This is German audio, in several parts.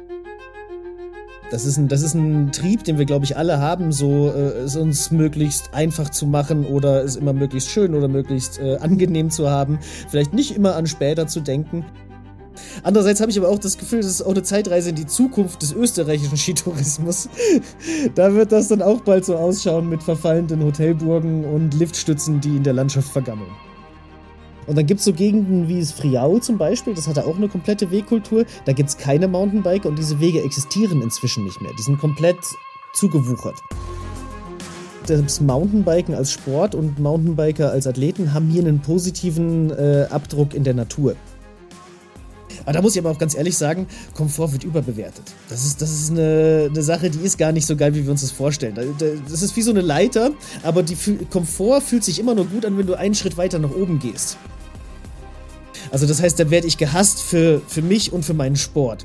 Das ist ein Trieb, den wir, glaube ich, alle haben, so es uns möglichst einfach zu machen oder es immer möglichst schön oder möglichst angenehm zu haben. Vielleicht nicht immer an später zu denken. Andererseits habe ich aber auch das Gefühl, das ist auch eine Zeitreise in die Zukunft des österreichischen Skitourismus. Da wird das dann auch bald so ausschauen mit verfallenden Hotelburgen und Liftstützen, die in der Landschaft vergammeln. Und dann gibt es so Gegenden wie das Friaul zum Beispiel, das hat ja auch eine komplette Wegkultur. Da gibt es keine Mountainbiker und diese Wege existieren inzwischen nicht mehr. Die sind komplett zugewuchert. Das Mountainbiken als Sport und Mountainbiker als Athleten haben hier einen positiven Abdruck in der Natur. Aber da muss ich aber auch ganz ehrlich sagen, Komfort wird überbewertet. Das ist eine Sache, die ist gar nicht so geil, wie wir uns das vorstellen. Das ist wie so eine Leiter, aber Komfort fühlt sich immer nur gut an, wenn du einen Schritt weiter nach oben gehst. Also das heißt, da werde ich gehasst für mich und für meinen Sport.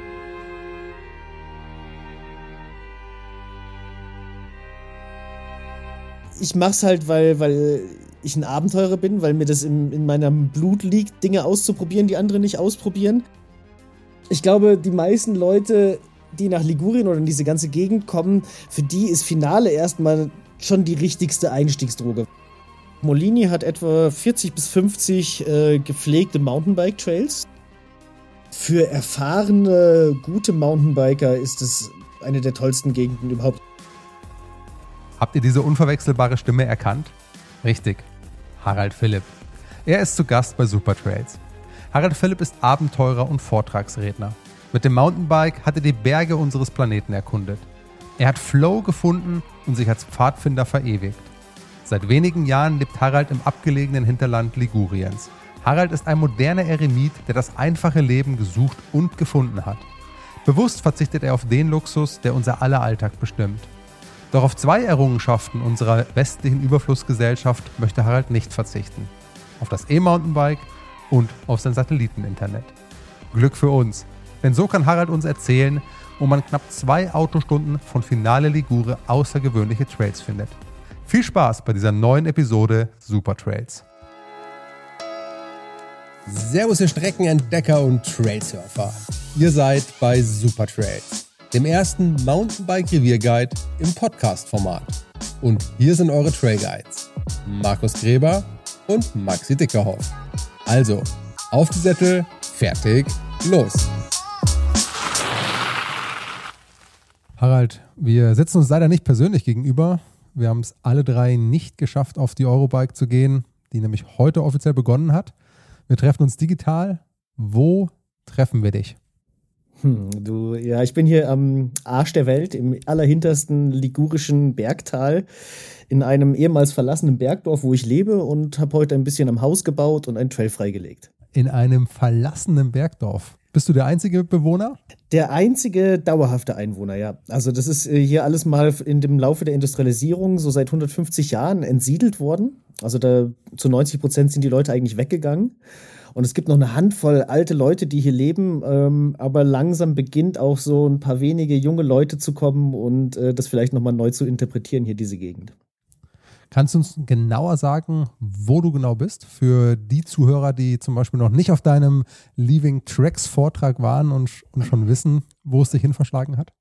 Ich mach's halt, weil ich ein Abenteurer bin, weil mir das in meinem Blut liegt, Dinge auszuprobieren, die andere nicht ausprobieren. Ich glaube, die meisten Leute, die nach Ligurien oder in diese ganze Gegend kommen, für die ist Finale erstmal schon die richtigste Einstiegsdroge. Molini hat etwa 40 bis 50 gepflegte Mountainbike-Trails. Für erfahrene, gute Mountainbiker ist es eine der tollsten Gegenden überhaupt. Habt ihr diese unverwechselbare Stimme erkannt? Richtig, Harald Philipp. Er ist zu Gast bei Supertrails. Harald Philipp ist Abenteurer und Vortragsredner. Mit dem Mountainbike hat er die Berge unseres Planeten erkundet. Er hat Flow gefunden und sich als Pfadfinder verewigt. Seit wenigen Jahren lebt Harald im abgelegenen Hinterland Liguriens. Harald ist ein moderner Eremit, der das einfache Leben gesucht und gefunden hat. Bewusst verzichtet er auf den Luxus, der unser aller Alltag bestimmt. Doch auf 2 Errungenschaften unserer westlichen Überflussgesellschaft möchte Harald nicht verzichten. Auf das E-Mountainbike und auf sein Satelliteninternet. Glück für uns, denn so kann Harald uns erzählen, wo man knapp 2 Autostunden von Finale Ligure außergewöhnliche Trails findet. Viel Spaß bei dieser neuen Episode Supertrails. Servus ihr Streckenentdecker und Trailsurfer. Ihr seid bei Supertrails, dem ersten Mountainbike-Revierguide im Podcast-Format. Und hier sind eure Trailguides, Markus Gräber und Maxi Dickerhoff. Also, auf die Sättel, fertig, los! Harald, wir sitzen uns leider nicht persönlich gegenüber. Wir haben es alle 3 nicht geschafft, auf die Eurobike zu gehen, die nämlich heute offiziell begonnen hat. Wir treffen uns digital. Wo treffen wir dich? Ich bin hier am Arsch der Welt, im allerhintersten ligurischen Bergtal, in einem ehemals verlassenen Bergdorf, wo ich lebe, und habe heute ein bisschen am Haus gebaut und einen Trail freigelegt. In einem verlassenen Bergdorf? Bist du der einzige Bewohner? Der einzige dauerhafte Einwohner, ja. Also das ist hier alles mal in dem Laufe der Industrialisierung so seit 150 Jahren entsiedelt worden. Also da zu 90% sind die Leute eigentlich weggegangen. Und es gibt noch eine Handvoll alte Leute, die hier leben, aber langsam beginnt auch so ein paar wenige junge Leute zu kommen und das vielleicht nochmal neu zu interpretieren, hier diese Gegend. Kannst du uns genauer sagen, wo du genau bist? Für die Zuhörer, die zum Beispiel noch nicht auf deinem Leaving Tracks Vortrag waren und schon wissen, wo es dich hin verschlagen hat?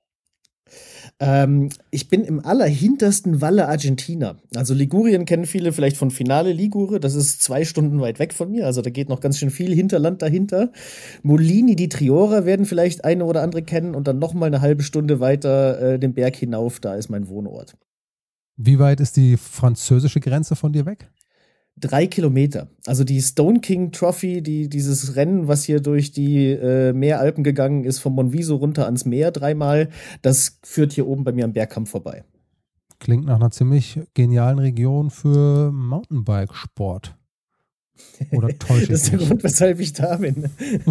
Ich bin im allerhintersten Valle Argentina. Also Ligurien kennen viele vielleicht von Finale Ligure. Das ist 2 Stunden weit weg von mir. Also da geht noch ganz schön viel Hinterland dahinter. Molini di Triora werden vielleicht eine oder andere kennen. Und dann noch mal eine halbe Stunde weiter den Berg hinauf. Da ist mein Wohnort. Wie weit ist die französische Grenze von dir weg? 3 Kilometer. Also die Stone King Trophy, dieses Rennen, was hier durch die Meeralpen gegangen ist, vom Monviso runter ans Meer 3-mal, das führt hier oben bei mir am Bergkamm vorbei. Klingt nach einer ziemlich genialen Region für Mountainbike-Sport. Oder täusche ich Das ist der mich? Grund, weshalb ich da bin.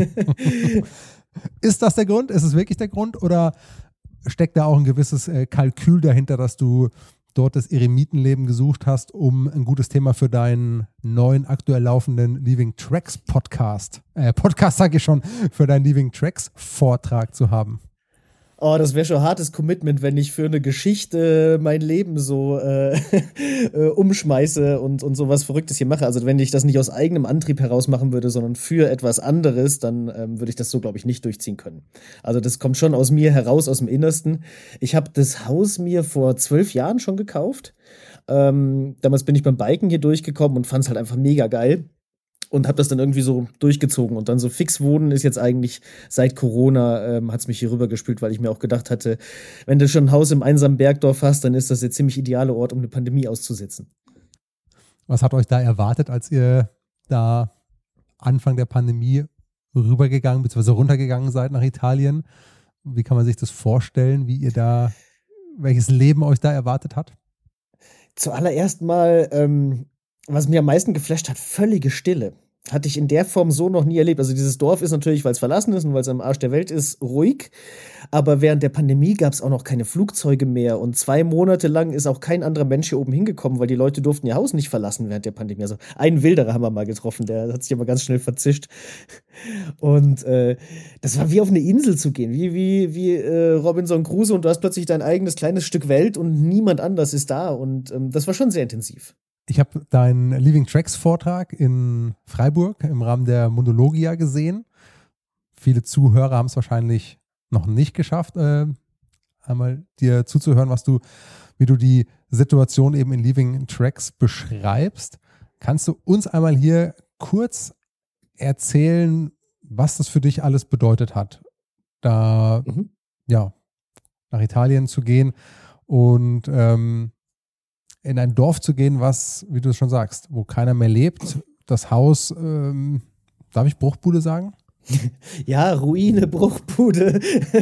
Ist das der Grund? Ist es wirklich der Grund? Oder steckt da auch ein gewisses Kalkül dahinter, dass du dort das Eremitenleben gesucht hast, um ein gutes Thema für deinen neuen, aktuell laufenden Leaving Tracks Podcast sage ich schon, für deinen Leaving Tracks Vortrag zu haben? Oh, das wäre schon ein hartes Commitment, wenn ich für eine Geschichte mein Leben so umschmeiße und sowas Verrücktes hier mache. Also wenn ich das nicht aus eigenem Antrieb heraus machen würde, sondern für etwas anderes, dann würde ich das so, glaube ich, nicht durchziehen können. Also das kommt schon aus mir heraus, aus dem Innersten. Ich habe das Haus mir vor 12 Jahren schon gekauft. Damals bin ich beim Biken hier durchgekommen und fand es halt einfach mega geil. Und habe das dann irgendwie so durchgezogen. Und dann so fix wohnen ist jetzt eigentlich seit Corona, hat es mich hier rübergespült, weil ich mir auch gedacht hatte, wenn du schon ein Haus im einsamen Bergdorf hast, dann ist das der ziemlich ideale Ort, um eine Pandemie auszusitzen. Was hat euch da erwartet, als ihr da Anfang der Pandemie rübergegangen bzw. runtergegangen seid nach Italien? Wie kann man sich das vorstellen, welches Leben euch da erwartet hat? Zuallererst mal, was mir am meisten geflasht hat, völlige Stille. Hatte ich in der Form so noch nie erlebt. Also dieses Dorf ist natürlich, weil es verlassen ist und weil es am Arsch der Welt ist, ruhig. Aber während der Pandemie gab es auch noch keine Flugzeuge mehr. Und 2 Monate lang ist auch kein anderer Mensch hier oben hingekommen, weil die Leute durften ihr Haus nicht verlassen während der Pandemie. Also einen Wilderer haben wir mal getroffen, der hat sich aber ganz schnell verzischt. Und das war wie auf eine Insel zu gehen, wie Robinson Crusoe, und du hast plötzlich dein eigenes kleines Stück Welt und niemand anders ist da. Und das war schon sehr intensiv. Ich habe deinen Living Tracks Vortrag in Freiburg im Rahmen der Monologia gesehen. Viele Zuhörer haben es wahrscheinlich noch nicht geschafft, einmal dir zuzuhören, wie du die Situation eben in Living Tracks beschreibst. Kannst du uns einmal hier kurz erzählen, was das für dich alles bedeutet hat, da nach Italien zu gehen und in ein Dorf zu gehen, was, wie du es schon sagst, wo keiner mehr lebt. Das Haus, darf ich Bruchbude sagen? Ja, Ruine, Bruchbude.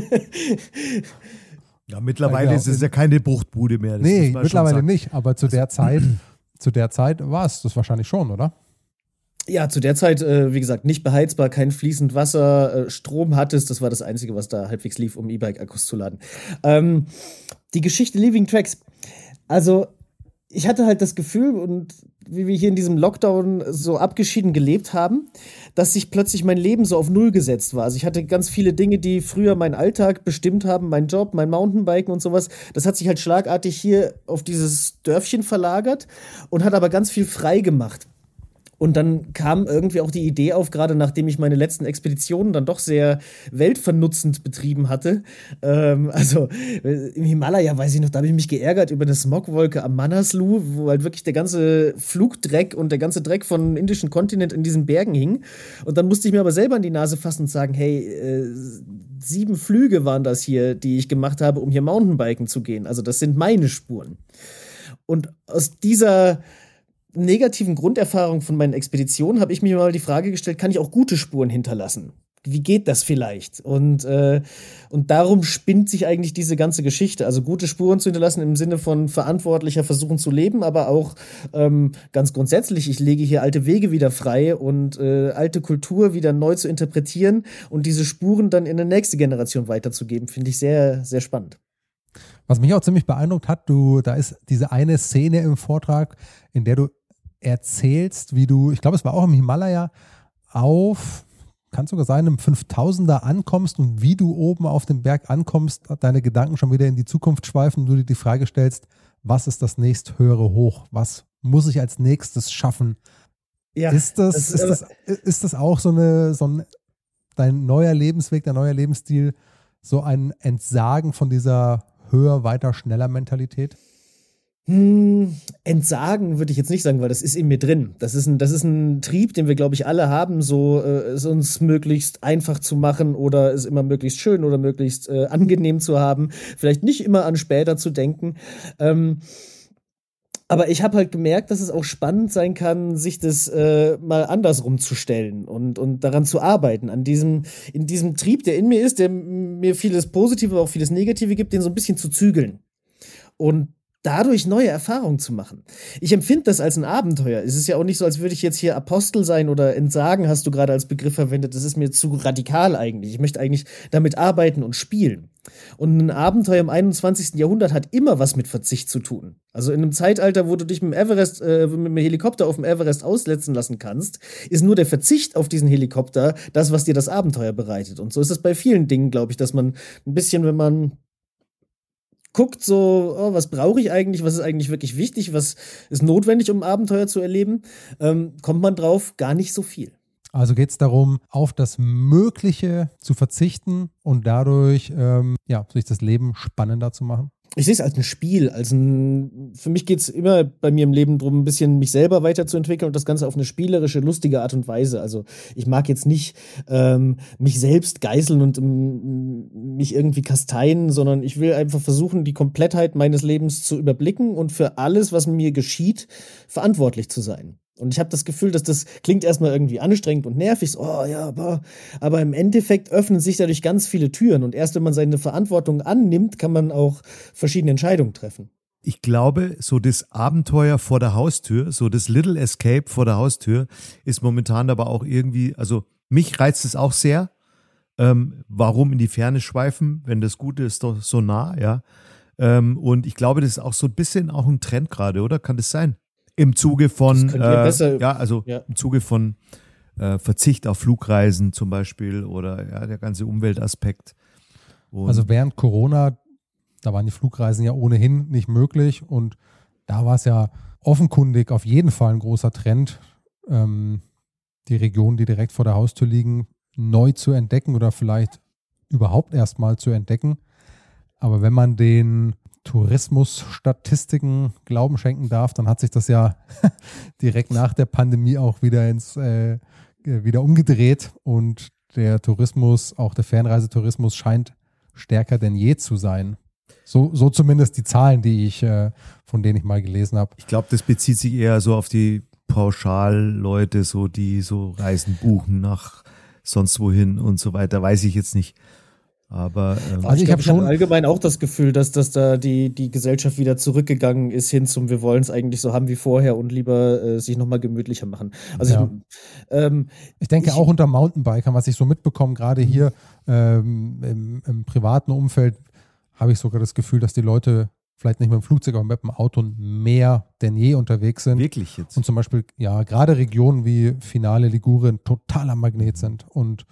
Ja, mittlerweile ist es ja keine Bruchbude mehr. Das mittlerweile nicht, aber zu der Zeit war es das wahrscheinlich schon, oder? Ja, zu der Zeit, wie gesagt, nicht beheizbar, kein fließend Wasser, Strom hattest. Das war das Einzige, was da halbwegs lief, um E-Bike-Akkus zu laden. Die Geschichte Living Tracks. Also, ich hatte halt das Gefühl, und wie wir hier in diesem Lockdown so abgeschieden gelebt haben, dass sich plötzlich mein Leben so auf Null gesetzt war. Also ich hatte ganz viele Dinge, die früher meinen Alltag bestimmt haben, mein Job, mein Mountainbiken und sowas. Das hat sich halt schlagartig hier auf dieses Dörfchen verlagert und hat aber ganz viel frei gemacht. Und dann kam irgendwie auch die Idee auf, gerade nachdem ich meine letzten Expeditionen dann doch sehr weltvernutzend betrieben hatte. Im Himalaya, weiß ich noch, da habe ich mich geärgert über eine Smogwolke am Manaslu, wo halt wirklich der ganze Flugdreck und der ganze Dreck von indischen Kontinent in diesen Bergen hing. Und dann musste ich mir aber selber an die Nase fassen und sagen, hey, 7 Flüge waren das hier, die ich gemacht habe, um hier Mountainbiken zu gehen. Also das sind meine Spuren. Und aus dieser negativen Grunderfahrung von meinen Expeditionen habe ich mir mal die Frage gestellt, kann ich auch gute Spuren hinterlassen? Wie geht das vielleicht? Und darum spinnt sich eigentlich diese ganze Geschichte. Also gute Spuren zu hinterlassen im Sinne von verantwortlicher versuchen zu leben, aber auch ganz grundsätzlich, ich lege hier alte Wege wieder frei und alte Kultur wieder neu zu interpretieren und diese Spuren dann in eine nächste Generation weiterzugeben, finde ich sehr, sehr spannend. Was mich auch ziemlich beeindruckt hat, da ist diese eine Szene im Vortrag, in der du erzählst, wie du, ich glaube, es war auch im Himalaya, kann sogar sein, im 5000er ankommst und wie du oben auf dem Berg ankommst, deine Gedanken schon wieder in die Zukunft schweifen und du dir die Frage stellst, was ist das nächsthöhere Hoch? Was muss ich als nächstes schaffen? Ja, ist das auch dein neuer Lebensweg, dein neuer Lebensstil, so ein Entsagen von dieser höher, weiter, schneller Mentalität? Entsagen würde ich jetzt nicht sagen, weil das ist in mir drin. Das ist ein Trieb, den wir, glaube ich, alle haben, so es uns möglichst einfach zu machen oder es immer möglichst schön oder möglichst angenehm zu haben. Vielleicht nicht immer an später zu denken. Aber ich habe halt gemerkt, dass es auch spannend sein kann, sich das mal andersrum zu stellen und daran zu arbeiten, in diesem Trieb, der in mir ist, der mir vieles Positive, aber auch vieles Negative gibt, den so ein bisschen zu zügeln. Und dadurch neue Erfahrungen zu machen. Ich empfinde das als ein Abenteuer. Es ist ja auch nicht so, als würde ich jetzt hier Apostel sein oder Entsagen, hast du gerade als Begriff verwendet. Das ist mir zu radikal eigentlich. Ich möchte eigentlich damit arbeiten und spielen. Und ein Abenteuer im 21. Jahrhundert hat immer was mit Verzicht zu tun. Also in einem Zeitalter, wo du dich mit dem Helikopter auf dem Everest aussetzen lassen kannst, ist nur der Verzicht auf diesen Helikopter das, was dir das Abenteuer bereitet. Und so ist es bei vielen Dingen, glaube ich, dass man ein bisschen, wenn man guckt, so, oh, was brauche ich eigentlich, was ist eigentlich wirklich wichtig, was ist notwendig, um ein Abenteuer zu erleben, kommt man drauf, gar nicht so viel. Also geht es darum, auf das Mögliche zu verzichten und dadurch sich das Leben spannender zu machen? Ich sehe es als ein Spiel, für mich geht es immer bei mir im Leben darum, ein bisschen mich selber weiterzuentwickeln und das Ganze auf eine spielerische, lustige Art und Weise. Also ich mag jetzt nicht mich selbst geißeln und mich irgendwie kasteien, sondern ich will einfach versuchen, die Komplettheit meines Lebens zu überblicken und für alles, was mir geschieht, verantwortlich zu sein. Und ich habe das Gefühl, dass das klingt erstmal irgendwie anstrengend und nervig, so, oh ja, aber im Endeffekt öffnen sich dadurch ganz viele Türen. Und erst wenn man seine Verantwortung annimmt, kann man auch verschiedene Entscheidungen treffen. Ich glaube, so das Abenteuer vor der Haustür, so das Little Escape vor der Haustür ist momentan aber auch irgendwie, also mich reizt es auch sehr. Warum in die Ferne schweifen, wenn das Gute ist doch so nah, ja. Und ich glaube, das ist auch so ein bisschen auch ein Trend gerade, oder? Kann das sein? Im Zuge von, im Zuge von Verzicht auf Flugreisen zum Beispiel oder der ganze Umweltaspekt. Also während Corona, da waren die Flugreisen ja ohnehin nicht möglich und da war es ja offenkundig auf jeden Fall ein großer Trend, die Regionen, die direkt vor der Haustür liegen, neu zu entdecken oder vielleicht überhaupt erstmal zu entdecken. Aber wenn man den Tourismusstatistiken Glauben schenken darf, dann hat sich das ja direkt nach der Pandemie auch wieder wieder umgedreht und der Tourismus, auch der Fernreisetourismus scheint stärker denn je zu sein. So zumindest die Zahlen, von denen ich mal gelesen habe. Ich glaube, das bezieht sich eher so auf die Pauschalleute, so die so Reisen buchen nach sonst wohin und so weiter, weiß ich jetzt nicht. Aber also ich habe schon allgemein auch das Gefühl, dass da die Gesellschaft wieder zurückgegangen ist hin zum wir wollen es eigentlich so haben wie vorher und lieber sich nochmal gemütlicher machen. Also ja. Ich denke auch unter Mountainbikern, was ich so mitbekomme, gerade hier im privaten Umfeld, habe ich sogar das Gefühl, dass die Leute vielleicht nicht mit dem Flugzeug, aber mit dem Auto mehr denn je unterwegs sind. Wirklich jetzt? Und zum Beispiel, ja, gerade Regionen wie Finale, Ligurien totaler Magnet sind und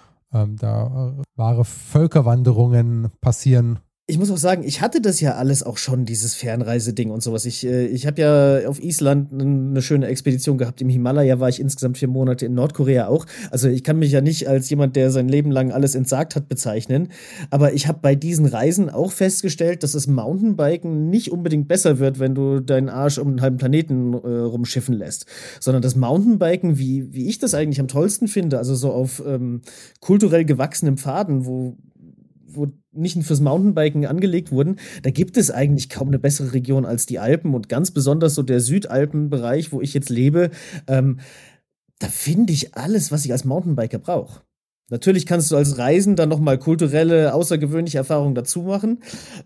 da wahre Völkerwanderungen passieren. Ich muss auch sagen, ich hatte das ja alles auch schon, dieses Fernreiseding und sowas. Ich habe ja auf Island eine schöne Expedition gehabt. Im Himalaya war ich insgesamt 4 Monate, in Nordkorea auch. Also ich kann mich ja nicht als jemand, der sein Leben lang alles entsagt hat, bezeichnen. Aber ich habe bei diesen Reisen auch festgestellt, dass das Mountainbiken nicht unbedingt besser wird, wenn du deinen Arsch um einen halben Planeten rumschiffen lässt. Sondern das Mountainbiken, wie ich das eigentlich am tollsten finde, also so auf kulturell gewachsenen Pfaden, wo nicht fürs Mountainbiken angelegt wurden, da gibt es eigentlich kaum eine bessere Region als die Alpen und ganz besonders so der Südalpenbereich, wo ich jetzt lebe, da finde ich alles, was ich als Mountainbiker brauche. Natürlich kannst du als Reisen dann nochmal kulturelle, außergewöhnliche Erfahrungen dazu machen.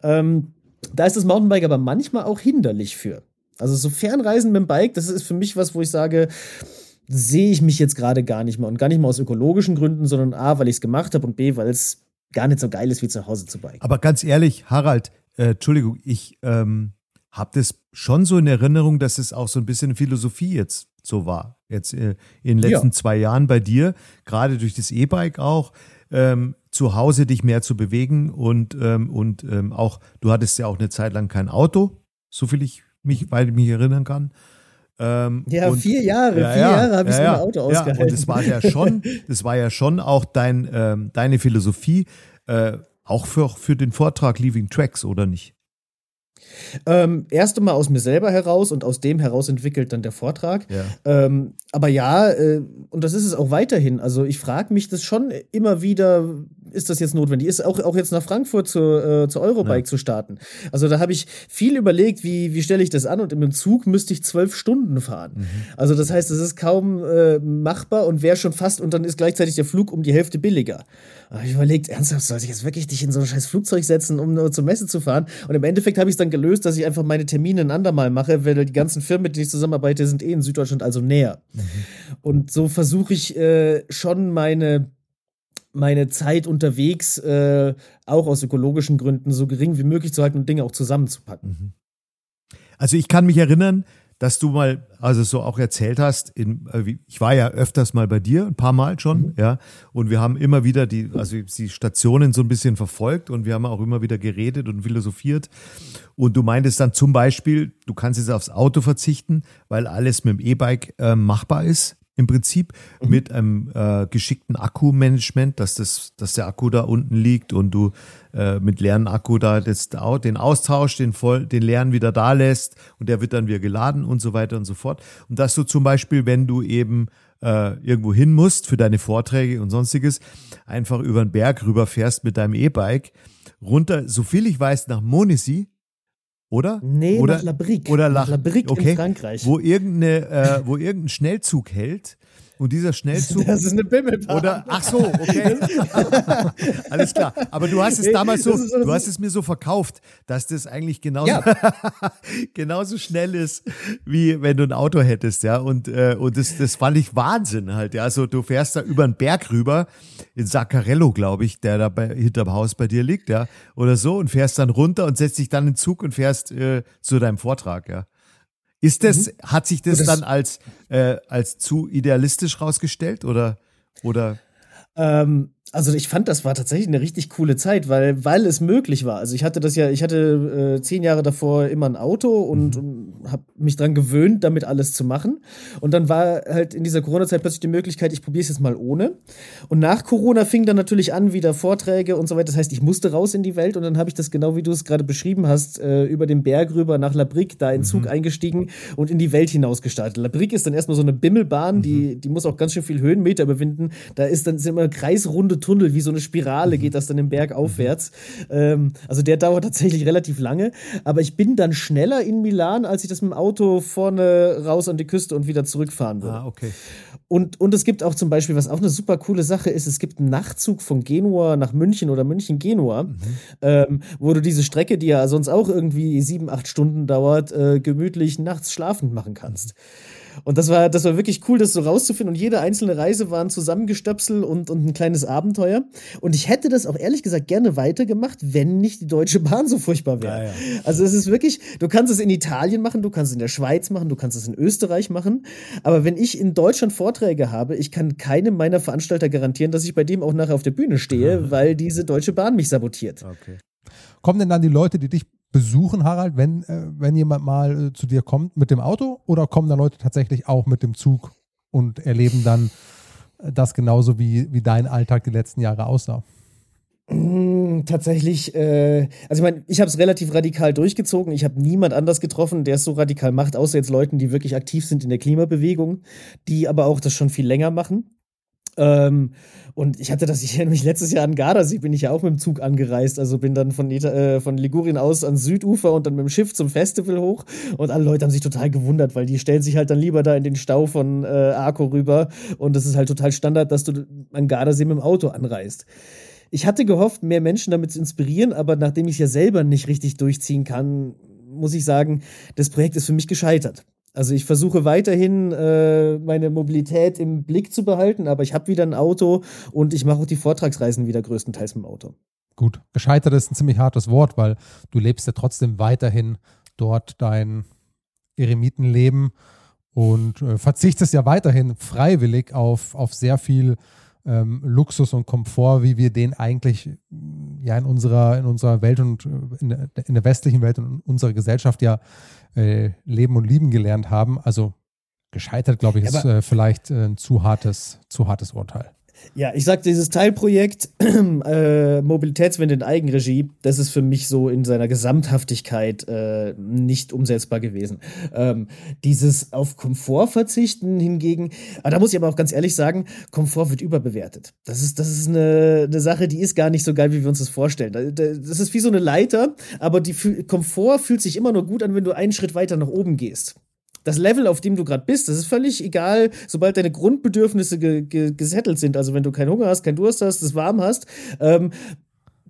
Da ist das Mountainbike aber manchmal auch hinderlich für. Also so Fernreisen mit dem Bike, das ist für mich was, wo ich sage, sehe ich mich jetzt gerade gar nicht mehr und gar nicht mal aus ökologischen Gründen, sondern A, weil ich es gemacht habe und B, weil es gar nicht so geil ist, wie zu Hause zu biken. Aber ganz ehrlich, Harald, Entschuldigung, ich habe das schon so in Erinnerung, dass es auch so ein bisschen Philosophie jetzt so war. Jetzt in den letzten 2 Jahren bei dir, gerade durch das E-Bike auch, zu Hause dich mehr zu bewegen und auch, du hattest ja auch eine Zeit lang kein Auto, weil ich mich erinnern kann. 4 Jahre, 4 Jahre habe ich so ein Auto ausgehalten. Und das war ja schon auch deine Philosophie, auch für den Vortrag Leaving Tracks, oder nicht? Erst einmal aus mir selber heraus und aus dem heraus entwickelt dann der Vortrag. Ja. Aber ja, und das ist es auch weiterhin. Also ich frage mich das schon immer wieder, ist das jetzt notwendig? Ist auch jetzt nach Frankfurt zur Eurobike zu starten. Also da habe ich viel überlegt, wie stelle ich das an und im Zug müsste ich 12 Stunden fahren. Mhm. Also das heißt, das ist kaum machbar und wäre schon fast, und dann ist gleichzeitig der Flug um die Hälfte billiger. Da habe ich überlegt, ernsthaft, soll ich jetzt wirklich dich in so ein scheiß Flugzeug setzen, um nur zur Messe zu fahren? Und im Endeffekt habe ich es dann gelöst, dass ich einfach meine Termine ein andermal mache, weil die ganzen Firmen, mit denen ich zusammenarbeite, sind in Süddeutschland, also näher. Mhm. Und so versuche ich schon meine meine Zeit unterwegs auch aus ökologischen Gründen so gering wie möglich zu halten und Dinge auch zusammenzupacken. Also ich kann mich erinnern, dass du mal, also so auch erzählt hast, ich war ja öfters mal bei dir, ein paar Mal schon, ja, und wir haben immer wieder die Stationen so ein bisschen verfolgt und wir haben auch immer wieder geredet und philosophiert und du meintest dann zum Beispiel, du kannst jetzt aufs Auto verzichten, weil alles mit dem E-Bike machbar ist. Im Prinzip mit einem geschickten Akkumanagement, dass der Akku da unten liegt und du mit leeren Akku da den austauschst, den leeren wieder da lässt und der wird dann wieder geladen und so weiter und so fort. Und dass du zum Beispiel, wenn du eben irgendwo hin musst für deine Vorträge und sonstiges, einfach über den Berg rüberfährst mit deinem E-Bike runter, soviel ich weiß, nach Monissy. Oder? Nee, oder, nach La Brique. Oder nach La Brique in Frankreich. Wo irgendein Schnellzug hält und dieser Schnellzug. Das ist eine Bimmelbahn. Oder, ach so, okay. Alles klar. Aber du hast es damals du hast es mir so verkauft, dass das eigentlich genauso schnell ist, wie wenn du ein Auto hättest, ja. Und das fand ich Wahnsinn halt, ja. Also du fährst da über einen Berg rüber, in Saccarello, glaube ich, der da hinterm Haus bei dir liegt, ja. Oder so und fährst dann runter und setzt dich dann in den Zug und fährst zu deinem Vortrag, ja. Hat sich das dann als zu idealistisch rausgestellt oder? Also ich fand, das war tatsächlich eine richtig coole Zeit, weil es möglich war. Also ich hatte 10 Jahre davor immer ein Auto und habe mich dran gewöhnt, damit alles zu machen. Und dann war halt in dieser Corona-Zeit plötzlich die Möglichkeit, ich probiere es jetzt mal ohne. Und nach Corona fing dann natürlich an, wieder Vorträge und so weiter. Das heißt, ich musste raus in die Welt und dann habe ich das genau, wie du es gerade beschrieben hast, über den Berg rüber nach La Brique, da in den Zug eingestiegen und in die Welt hinaus gestartet. La Brique ist dann erstmal so eine Bimmelbahn, die muss auch ganz schön viel Höhenmeter überwinden. Sind immer kreisrunde Tunnel, wie so eine Spirale geht das dann den Berg aufwärts. Also der dauert tatsächlich relativ lange, aber ich bin dann schneller in Milan, als ich das mit dem Auto vorne raus an die Küste und wieder zurückfahren würde. Ah, okay. Und es gibt auch zum Beispiel, was auch eine super coole Sache ist, es gibt einen Nachtzug von Genua nach München oder München-Genua, wo du diese Strecke, die ja sonst auch irgendwie 7-8 Stunden dauert, gemütlich nachts schlafend machen kannst. Und das war wirklich cool, das so rauszufinden. Und jede einzelne Reise war ein Zusammengestöpsel und ein kleines Abenteuer. Und ich hätte das auch ehrlich gesagt gerne weitergemacht, wenn nicht die Deutsche Bahn so furchtbar wäre. Ja. Also es ist wirklich, du kannst es in Italien machen, du kannst es in der Schweiz machen, du kannst es in Österreich machen. Aber wenn ich in Deutschland Vorträge habe, ich kann keinem meiner Veranstalter garantieren, dass ich bei dem auch nachher auf der Bühne stehe, weil diese Deutsche Bahn mich sabotiert. Okay. Kommen denn dann die Leute, die dich besuchen, Harald, wenn jemand mal zu dir kommt mit dem Auto, oder kommen da Leute tatsächlich auch mit dem Zug und erleben dann das genauso wie dein Alltag die letzten Jahre aussah? Tatsächlich, also ich meine, ich habe es relativ radikal durchgezogen. Ich habe niemand anders getroffen, der es so radikal macht, außer jetzt Leuten, die wirklich aktiv sind in der Klimabewegung, die aber auch das schon viel länger machen. Und ich erinnere mich letztes Jahr an Gardasee, bin ich ja auch mit dem Zug angereist, also bin dann von Ligurien aus ans Südufer und dann mit dem Schiff zum Festival hoch und alle Leute haben sich total gewundert, weil die stellen sich halt dann lieber da in den Stau von Arco rüber und das ist halt total Standard, dass du an Gardasee mit dem Auto anreist. Ich hatte gehofft, mehr Menschen damit zu inspirieren, aber nachdem ich es ja selber nicht richtig durchziehen kann, muss ich sagen, das Projekt ist für mich gescheitert. Also ich versuche weiterhin meine Mobilität im Blick zu behalten, aber ich habe wieder ein Auto und ich mache auch die Vortragsreisen wieder größtenteils mit dem Auto. Gut, gescheitert ist ein ziemlich hartes Wort, weil du lebst ja trotzdem weiterhin dort dein Eremitenleben und verzichtest ja weiterhin freiwillig auf sehr viel Luxus und Komfort, wie wir den eigentlich ja in unserer Welt und in der westlichen Welt und in unserer Gesellschaft ja leben und lieben gelernt haben. Also gescheitert, glaube ich, ist vielleicht ein zu hartes Urteil. Ja, ich sag, dieses Teilprojekt Mobilitätswende in Eigenregie, das ist für mich so in seiner Gesamthaftigkeit nicht umsetzbar gewesen. Dieses auf Komfort verzichten hingegen, da muss ich aber auch ganz ehrlich sagen, Komfort wird überbewertet. Das ist eine Sache, die ist gar nicht so geil, wie wir uns das vorstellen. Das ist wie so eine Leiter, aber Komfort fühlt sich immer nur gut an, wenn du einen Schritt weiter nach oben gehst. Das Level, auf dem du gerade bist, das ist völlig egal, sobald deine Grundbedürfnisse gesettelt sind. Also wenn du keinen Hunger hast, keinen Durst hast, es warm hast,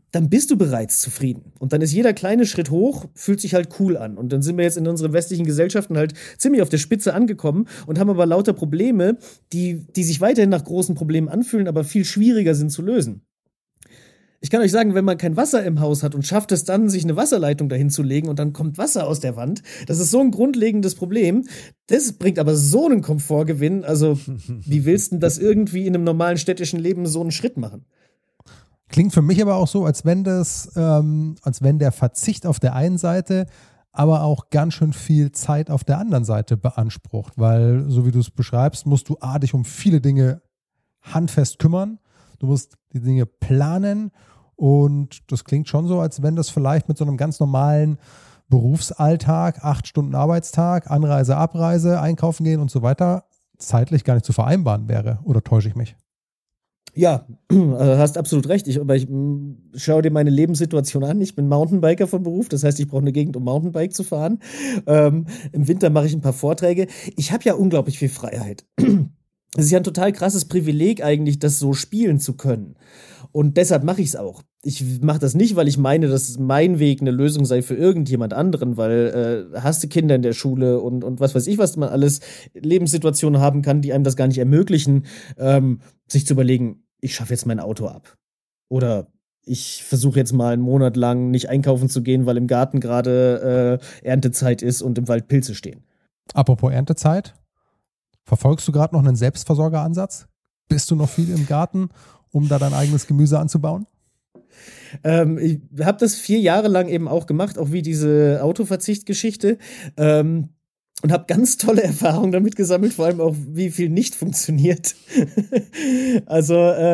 dann bist du bereits zufrieden. Und dann ist jeder kleine Schritt hoch, fühlt sich halt cool an. Und dann sind wir jetzt in unseren westlichen Gesellschaften halt ziemlich auf der Spitze angekommen und haben aber lauter Probleme, die sich weiterhin nach großen Problemen anfühlen, aber viel schwieriger sind zu lösen. Ich kann euch sagen, wenn man kein Wasser im Haus hat und schafft es dann, sich eine Wasserleitung dahin zu legen und dann kommt Wasser aus der Wand, das ist so ein grundlegendes Problem. Das bringt aber so einen Komfortgewinn. Also, wie willst du denn das irgendwie in einem normalen städtischen Leben so einen Schritt machen? Klingt für mich aber auch so, als wenn der Verzicht auf der einen Seite aber auch ganz schön viel Zeit auf der anderen Seite beansprucht, weil, so wie du es beschreibst, musst du dich um viele Dinge handfest kümmern, du musst die Dinge planen und das klingt schon so, als wenn das vielleicht mit so einem ganz normalen Berufsalltag, 8 Stunden Arbeitstag, Anreise, Abreise, einkaufen gehen und so weiter, zeitlich gar nicht zu vereinbaren wäre, oder täusche ich mich? Ja, hast absolut recht. Aber ich schau dir meine Lebenssituation an. Ich bin Mountainbiker von Beruf. Das heißt, ich brauche eine Gegend, um Mountainbike zu fahren. Im Winter mache ich ein paar Vorträge. Ich habe ja unglaublich viel Freiheit. Es ist ja ein total krasses Privileg eigentlich, das so spielen zu können. Und deshalb mache ich es auch. Ich mache das nicht, weil ich meine, dass mein Weg eine Lösung sei für irgendjemand anderen, weil hast du Kinder in der Schule und was weiß ich, was man alles Lebenssituationen haben kann, die einem das gar nicht ermöglichen, sich zu überlegen, ich schaffe jetzt mein Auto ab. Oder ich versuche jetzt mal einen Monat lang nicht einkaufen zu gehen, weil im Garten gerade Erntezeit ist und im Wald Pilze stehen. Apropos Erntezeit, verfolgst du gerade noch einen Selbstversorgeransatz? Bist du noch viel im Garten, um da dein eigenes Gemüse anzubauen? Ich habe das 4 Jahre lang eben auch gemacht, auch wie diese Autoverzicht-Geschichte. Und habe ganz tolle Erfahrungen damit gesammelt, vor allem auch, wie viel nicht funktioniert. Also,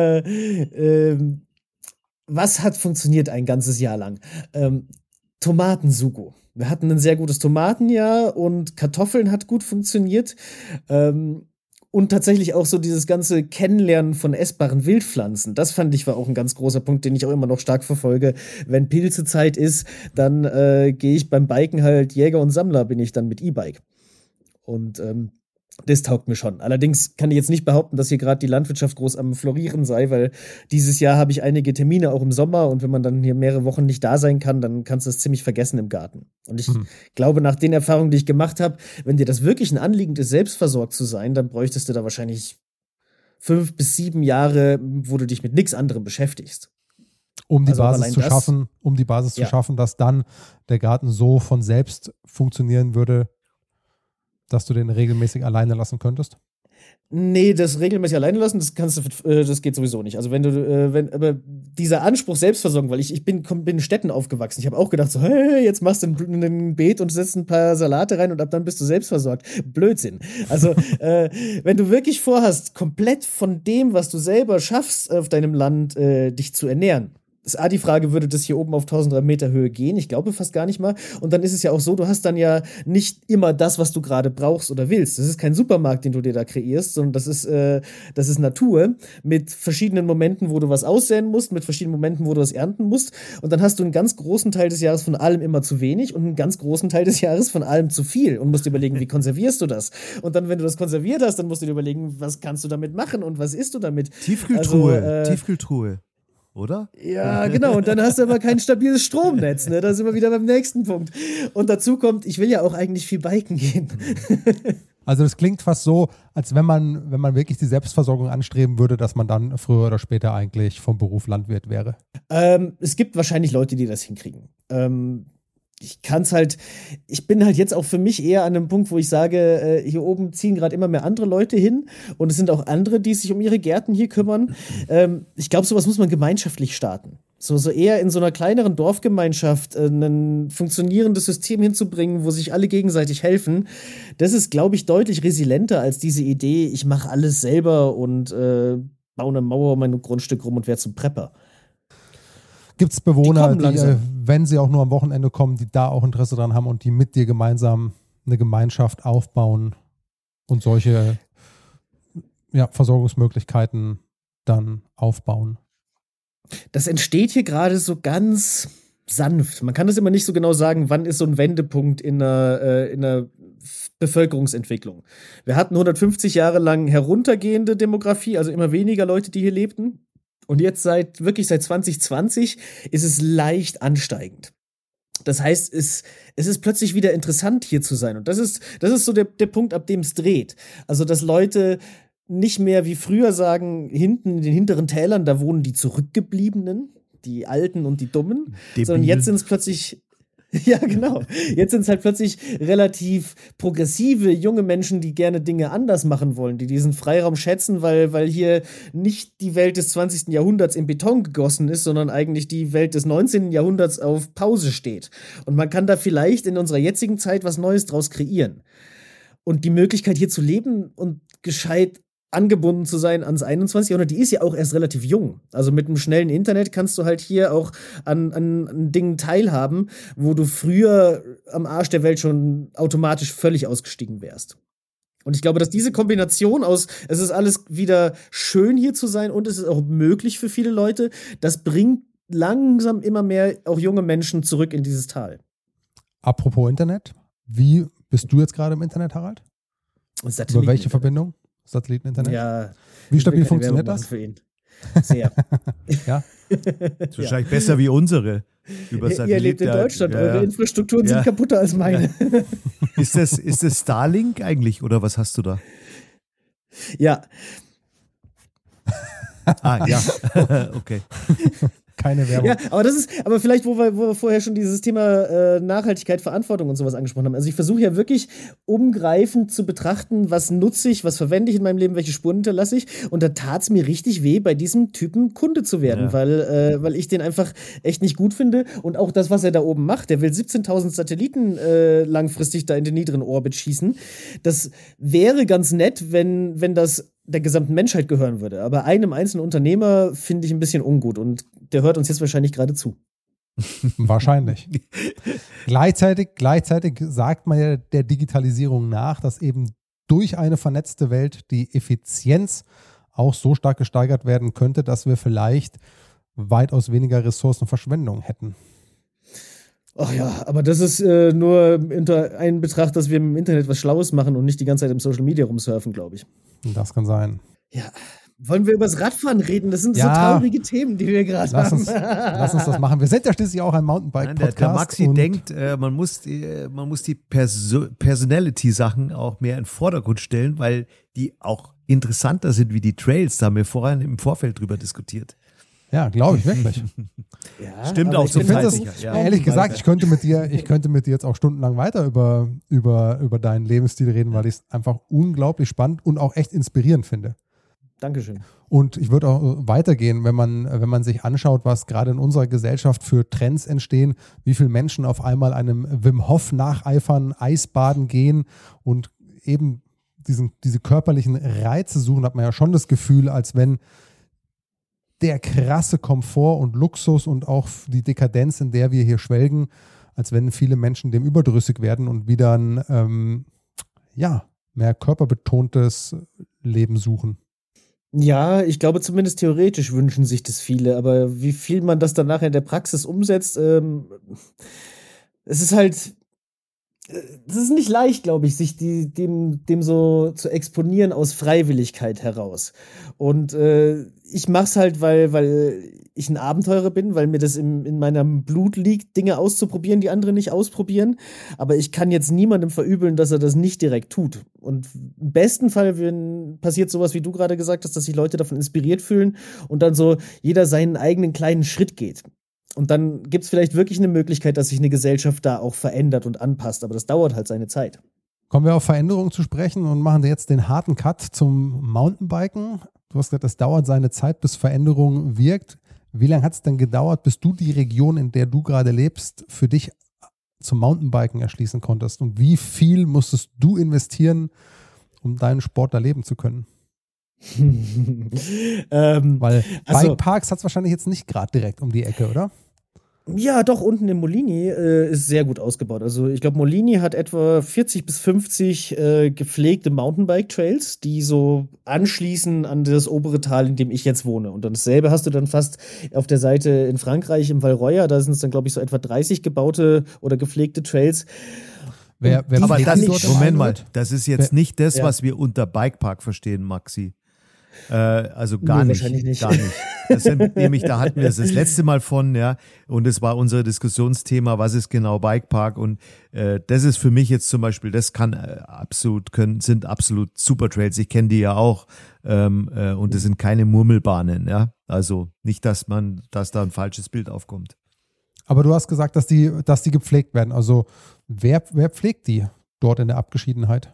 was hat funktioniert ein ganzes Jahr lang? Tomatensugo. Wir hatten ein sehr gutes Tomatenjahr und Kartoffeln hat gut funktioniert. Und tatsächlich auch so dieses ganze Kennenlernen von essbaren Wildpflanzen. Das fand ich war auch ein ganz großer Punkt, den ich auch immer noch stark verfolge. Wenn Pilzezeit ist, dann gehe ich beim Biken halt Jäger und Sammler, bin ich dann mit E-Bike. Und das taugt mir schon. Allerdings kann ich jetzt nicht behaupten, dass hier gerade die Landwirtschaft groß am Florieren sei, weil dieses Jahr habe ich einige Termine auch im Sommer und wenn man dann hier mehrere Wochen nicht da sein kann, dann kannst du es ziemlich vergessen im Garten. Und ich glaube, nach den Erfahrungen, die ich gemacht habe, wenn dir das wirklich ein Anliegen ist, selbstversorgt zu sein, dann bräuchtest du da wahrscheinlich 5 bis 7 Jahre, wo du dich mit nichts anderem beschäftigst. Um die Basis zu schaffen, dass dann der Garten so von selbst funktionieren würde, dass du den regelmäßig alleine lassen könntest? Nee, das regelmäßig alleine lassen, das geht sowieso nicht. Also aber dieser Anspruch Selbstversorgung, weil ich bin in Städten aufgewachsen. Ich habe auch gedacht so, hey, jetzt machst du ein Beet und setzt ein paar Salate rein und ab dann bist du selbstversorgt. Blödsinn. Also wenn du wirklich vorhast, komplett von dem, was du selber schaffst auf deinem Land, dich zu ernähren, ist die Frage, würde das hier oben auf 1300 Meter Höhe gehen? Ich glaube fast gar nicht mal. Und dann ist es ja auch so, du hast dann ja nicht immer das, was du gerade brauchst oder willst. Das ist kein Supermarkt, den du dir da kreierst, sondern das ist Natur mit verschiedenen Momenten, wo du was aussäen musst, mit verschiedenen Momenten, wo du was ernten musst. Und dann hast du einen ganz großen Teil des Jahres von allem immer zu wenig und einen ganz großen Teil des Jahres von allem zu viel und musst dir überlegen, wie konservierst du das? Und dann, wenn du das konserviert hast, dann musst du dir überlegen, was kannst du damit machen und was isst du damit? Tiefkühltruhe. Oder? Ja, genau. Und dann hast du aber kein stabiles Stromnetz. Ne? Da sind wir wieder beim nächsten Punkt. Und dazu kommt, ich will ja auch eigentlich viel biken gehen. Also das klingt fast so, als wenn man wirklich die Selbstversorgung anstreben würde, dass man dann früher oder später eigentlich vom Beruf Landwirt wäre. Es gibt wahrscheinlich Leute, die das hinkriegen. Ich bin halt jetzt auch für mich eher an einem Punkt, wo ich sage, hier oben ziehen gerade immer mehr andere Leute hin und es sind auch andere, die sich um ihre Gärten hier kümmern. Ich glaube, sowas muss man gemeinschaftlich starten. So eher in so einer kleineren Dorfgemeinschaft ein funktionierendes System hinzubringen, wo sich alle gegenseitig helfen. Das ist, glaube ich, deutlich resilienter als diese Idee, ich mache alles selber und baue eine Mauer um mein Grundstück rum und werde zum Prepper. Gibt es Bewohner, die, wenn sie auch nur am Wochenende kommen, die da auch Interesse dran haben und die mit dir gemeinsam eine Gemeinschaft aufbauen und solche Versorgungsmöglichkeiten dann aufbauen? Das entsteht hier gerade so ganz sanft. Man kann das immer nicht so genau sagen, wann ist so ein Wendepunkt in einer Bevölkerungsentwicklung. Wir hatten 150 Jahre lang heruntergehende Demografie, also immer weniger Leute, die hier lebten. Und jetzt wirklich seit 2020 ist es leicht ansteigend. Das heißt, es ist plötzlich wieder interessant, hier zu sein. Und das ist so der Punkt, ab dem es dreht. Also, dass Leute nicht mehr wie früher sagen, hinten in den hinteren Tälern, da wohnen die Zurückgebliebenen, die Alten und die Dummen, sondern jetzt sind es plötzlich, ja genau, jetzt sind es halt plötzlich relativ progressive, junge Menschen, die gerne Dinge anders machen wollen, die diesen Freiraum schätzen, weil hier nicht die Welt des 20. Jahrhunderts in Beton gegossen ist, sondern eigentlich die Welt des 19. Jahrhunderts auf Pause steht. Und man kann da vielleicht in unserer jetzigen Zeit was Neues draus kreieren. Und die Möglichkeit, hier zu leben und gescheit angebunden zu sein ans 21. Jahrhundert, die ist ja auch erst relativ jung. Also mit einem schnellen Internet kannst du halt hier auch an Dingen teilhaben, wo du früher am Arsch der Welt schon automatisch völlig ausgestiegen wärst. Und ich glaube, dass diese Kombination aus, es ist alles wieder schön hier zu sein und es ist auch möglich für viele Leute, das bringt langsam immer mehr auch junge Menschen zurück in dieses Tal. Apropos Internet, wie bist du jetzt gerade im Internet, Harald? Über welche Verbindung? Satelliteninternet? Ja. Wie stabil funktioniert das? Für ihn. Sehr. Ja. Das ist wahrscheinlich besser wie unsere. Über Satellit. Ihr lebt in Deutschland, eure Infrastrukturen sind kaputter als meine. Ja. Ist das Starlink eigentlich oder was hast du da? Ja. Ja. Okay. Keine Werbung. Ja, aber vielleicht, wo wir vorher schon dieses Thema Nachhaltigkeit, Verantwortung und sowas angesprochen haben. Also ich versuche ja wirklich umgreifend zu betrachten, was nutze ich, was verwende ich in meinem Leben, welche Spuren hinterlasse ich. Und da tat es mir richtig weh, bei diesem Typen Kunde zu werden, weil ich den einfach echt nicht gut finde. Und auch das, was er da oben macht, der will 17.000 Satelliten langfristig da in den niederen Orbit schießen. Das wäre ganz nett, wenn das der gesamten Menschheit gehören würde. Aber einem einzelnen Unternehmer finde ich ein bisschen ungut und der hört uns jetzt wahrscheinlich gerade zu. Wahrscheinlich. Gleichzeitig sagt man ja der Digitalisierung nach, dass eben durch eine vernetzte Welt die Effizienz auch so stark gesteigert werden könnte, dass wir vielleicht weitaus weniger Ressourcenverschwendung hätten. Ach ja, aber das ist nur unter einen Betracht, dass wir im Internet was Schlaues machen und nicht die ganze Zeit im Social Media rumsurfen, glaube ich. Das kann sein. Ja. Wollen wir über das Radfahren reden? Das sind so traurige Themen, die wir gerade haben. Lass uns das machen. Wir sind ja schließlich auch ein Mountainbike-Podcast. Der Maxi denkt, man muss die Personality-Sachen auch mehr in den Vordergrund stellen, weil die auch interessanter sind wie die Trails. Da haben wir vorhin im Vorfeld drüber diskutiert. Ja, glaube ich wirklich. Ja, stimmt auch so. Ehrlich gesagt, ich könnte mit dir jetzt auch stundenlang weiter über deinen Lebensstil reden, weil ich es einfach unglaublich spannend und auch echt inspirierend finde. Dankeschön. Und ich würde auch weitergehen, wenn man sich anschaut, was gerade in unserer Gesellschaft für Trends entstehen, wie viele Menschen auf einmal einem Wim Hof nacheifern, Eisbaden gehen und eben diese körperlichen Reize suchen, hat man ja schon das Gefühl, als wenn der krasse Komfort und Luxus und auch die Dekadenz, in der wir hier schwelgen, als wenn viele Menschen dem überdrüssig werden und wieder ein mehr körperbetontes Leben suchen. Ja, ich glaube zumindest theoretisch wünschen sich das viele, aber wie viel man das dann nachher in der Praxis umsetzt, es ist halt, das ist nicht leicht, glaube ich, sich dem so zu exponieren aus Freiwilligkeit heraus. Und ich mach's halt, weil ich ein Abenteurer bin, weil mir das in meinem Blut liegt, Dinge auszuprobieren, die andere nicht ausprobieren. Aber ich kann jetzt niemandem verübeln, dass er das nicht direkt tut. Und im besten Fall passiert sowas, wie du gerade gesagt hast, dass sich Leute davon inspiriert fühlen und dann so jeder seinen eigenen kleinen Schritt geht. Und dann gibt es vielleicht wirklich eine Möglichkeit, dass sich eine Gesellschaft da auch verändert und anpasst. Aber das dauert halt seine Zeit. Kommen wir auf Veränderungen zu sprechen und machen jetzt den harten Cut zum Mountainbiken. Du hast gesagt, das dauert seine Zeit, bis Veränderung wirkt. Wie lange hat es denn gedauert, bis du die Region, in der du gerade lebst, für dich zum Mountainbiken erschließen konntest? Und wie viel musstest du investieren, um deinen Sport erleben zu können? Weil Bikeparks hat es wahrscheinlich jetzt nicht gerade direkt um die Ecke, oder? Ja, doch, unten in Molini ist sehr gut ausgebaut. Also ich glaube, Molini hat etwa 40 bis 50 gepflegte Mountainbike-Trails, die so anschließen an das obere Tal, in dem ich jetzt wohne. Und dann dasselbe hast du dann fast auf der Seite in Frankreich, im Val Roya, da sind es dann, glaube ich, so etwa 30 gebaute oder gepflegte Trails. Aber Moment mal, das ist jetzt nicht das, was wir unter Bikepark verstehen, Maxi. Also gar nicht. Wahrscheinlich nicht. Gar nicht. Das sind, nämlich, da hatten wir es das letzte Mal von, ja, und es war unser Diskussionsthema, was ist genau Bikepark, und das ist für mich jetzt zum Beispiel, das sind absolut Supertrails. Ich kenne die ja auch, und das sind keine Murmelbahnen, ja. Also nicht, dass da ein falsches Bild aufkommt. Aber du hast gesagt, dass die gepflegt werden. Also wer pflegt die dort in der Abgeschiedenheit?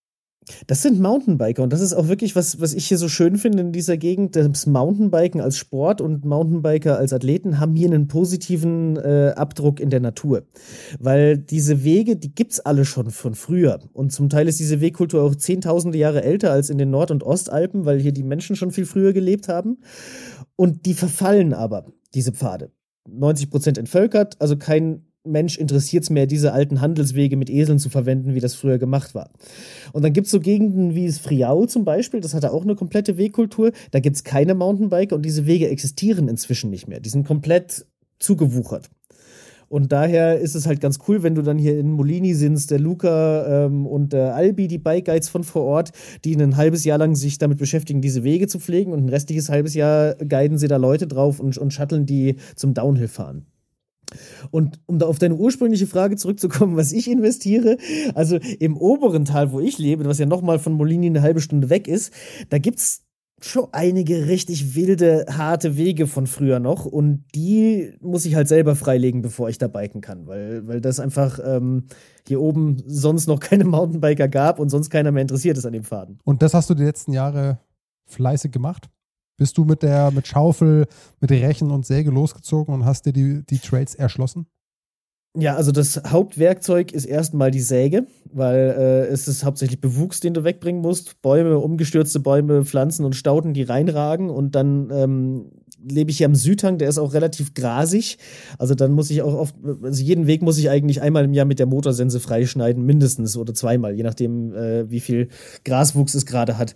Das sind Mountainbiker und das ist auch wirklich was ich hier so schön finde in dieser Gegend. Das Mountainbiken als Sport und Mountainbiker als Athleten haben hier einen positiven Abdruck in der Natur. Weil diese Wege, die gibt's alle schon von früher. Und zum Teil ist diese Wegkultur auch zehntausende Jahre älter als in den Nord- und Ostalpen, weil hier die Menschen schon viel früher gelebt haben. Und die verfallen aber, diese Pfade. 90% entvölkert, also kein Mensch interessiert es mehr, diese alten Handelswege mit Eseln zu verwenden, wie das früher gemacht war. Und dann gibt es so Gegenden wie das Friaul zum Beispiel, das hatte auch eine komplette Wegkultur, da gibt es keine Mountainbiker und diese Wege existieren inzwischen nicht mehr. Die sind komplett zugewuchert. Und daher ist es halt ganz cool, wenn du dann hier in Molini sindst, der Luca und der Albi, die Bike Guides von vor Ort, die ein halbes Jahr lang sich damit beschäftigen, diese Wege zu pflegen, und ein restliches halbes Jahr guiden sie da Leute drauf und shuttlen die zum Downhill-Fahren. Und um da auf deine ursprüngliche Frage zurückzukommen, was ich investiere, also im oberen Tal, wo ich lebe, was ja nochmal von Molini eine halbe Stunde weg ist, da gibt's schon einige richtig wilde, harte Wege von früher noch, und die muss ich halt selber freilegen, bevor ich da biken kann, weil das einfach hier oben sonst noch keine Mountainbiker gab und sonst keiner mehr interessiert ist an dem Pfaden. Und das hast du die letzten Jahre fleißig gemacht? Bist du mit Schaufel, mit Rechen und Säge losgezogen und hast dir die Trails erschlossen? Ja, also das Hauptwerkzeug ist erstmal die Säge, weil es ist hauptsächlich Bewuchs, den du wegbringen musst. Bäume, umgestürzte Bäume, Pflanzen und Stauden, die reinragen. Und dann lebe ich hier am Südhang, der ist auch relativ grasig. Also dann muss ich auch oft, also jeden Weg muss ich eigentlich einmal im Jahr mit der Motorsense freischneiden, mindestens, oder zweimal, je nachdem, wie viel Graswuchs es gerade hat.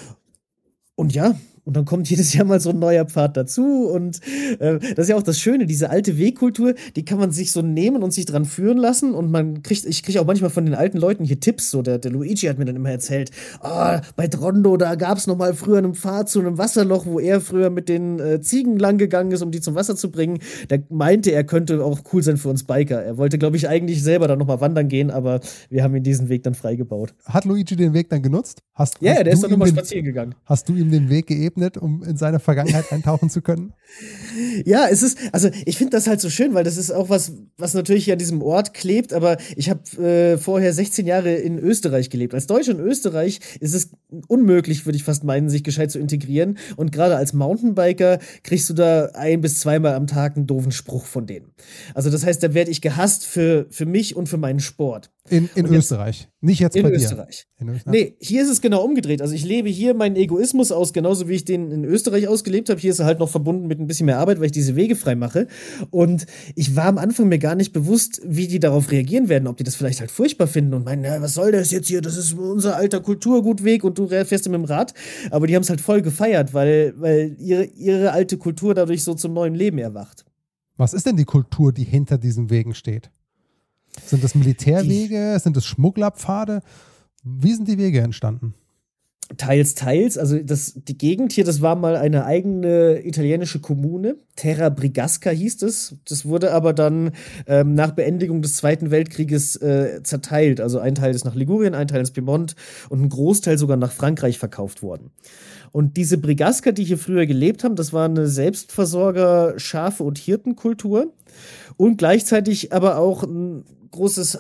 Und ja, und dann kommt jedes Jahr mal so ein neuer Pfad dazu, und das ist ja auch das Schöne, diese alte Wegkultur, die kann man sich so nehmen und sich dran führen lassen, und ich kriege auch manchmal von den alten Leuten hier Tipps, so der Luigi hat mir dann immer erzählt, bei Trondo, da gab's noch mal früher einen Pfad zu einem Wasserloch, wo er früher mit den Ziegen lang gegangen ist, um die zum Wasser zu bringen. Der meinte, er könnte auch cool sein für uns Biker. Er wollte, glaube ich, eigentlich selber dann noch mal wandern gehen, aber wir haben ihm diesen Weg dann freigebaut. Hat Luigi den Weg dann genutzt? Ja, der ist dann nochmal spazieren gegangen. Hast du ihm den Weg geebnet, um in seine Vergangenheit eintauchen zu können? Ja, also ich finde das halt so schön, weil das ist auch was natürlich an diesem Ort klebt, aber ich habe vorher 16 Jahre in Österreich gelebt. Als Deutscher in Österreich ist es unmöglich, würde ich fast meinen, sich gescheit zu integrieren, und gerade als Mountainbiker kriegst du da 1- bis 2-mal am Tag einen doofen Spruch von denen. Also das heißt, da werde ich gehasst für mich und für meinen Sport. In Österreich, nicht jetzt bei dir. In Österreich. Nee, hier ist es genau umgedreht. Also ich lebe hier meinen Egoismus aus, genauso wie ich den in Österreich ausgelebt habe. Hier ist er halt noch verbunden mit ein bisschen mehr Arbeit, weil ich diese Wege frei mache. Und ich war am Anfang mir gar nicht bewusst, wie die darauf reagieren werden, ob die das vielleicht halt furchtbar finden und meinen, was soll das jetzt hier? Das ist unser alter Kulturgutweg und du fährst mit dem Rad. Aber die haben es halt voll gefeiert, weil ihre alte Kultur dadurch so zum neuen Leben erwacht. Was ist denn die Kultur, die hinter diesen Wegen steht? Sind das Militärwege? Sind das Schmugglerpfade? Wie sind die Wege entstanden? Teils. Also die Gegend hier, das war mal eine eigene italienische Kommune. Terra Brigasca hieß es. Das wurde aber dann nach Beendigung des Zweiten Weltkrieges zerteilt. Also ein Teil ist nach Ligurien, ein Teil ins Piemont und ein Großteil sogar nach Frankreich verkauft worden. Und diese Brigasca, die hier früher gelebt haben, das war eine Selbstversorger-, Schafe- und Hirtenkultur. Und gleichzeitig aber auch ein großes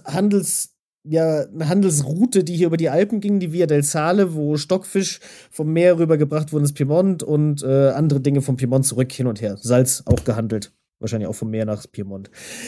eine Handelsroute, die hier über die Alpen ging, die Via del Sale, wo Stockfisch vom Meer rübergebracht wurde ins Piemont und andere Dinge vom Piemont zurück, hin und her. Salz auch gehandelt. Wahrscheinlich auch vom Meer nach Piemont.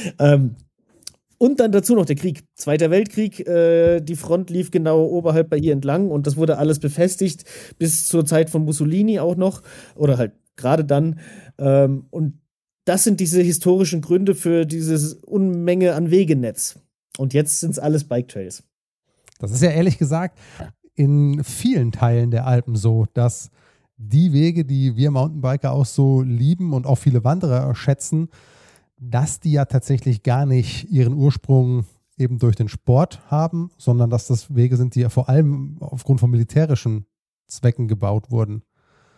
Und dann dazu noch der Krieg. Zweiter Weltkrieg, die Front lief genau oberhalb bei ihr entlang und das wurde alles befestigt bis zur Zeit von Mussolini auch noch. Oder halt gerade dann. Und das sind diese historischen Gründe für dieses Unmenge an Wegenetz. Und jetzt sind es alles Bike-Trails. Das ist ja ehrlich gesagt in vielen Teilen der Alpen so, dass die Wege, die wir Mountainbiker auch so lieben und auch viele Wanderer schätzen, dass die ja tatsächlich gar nicht ihren Ursprung eben durch den Sport haben, sondern dass das Wege sind, die ja vor allem aufgrund von militärischen Zwecken gebaut wurden.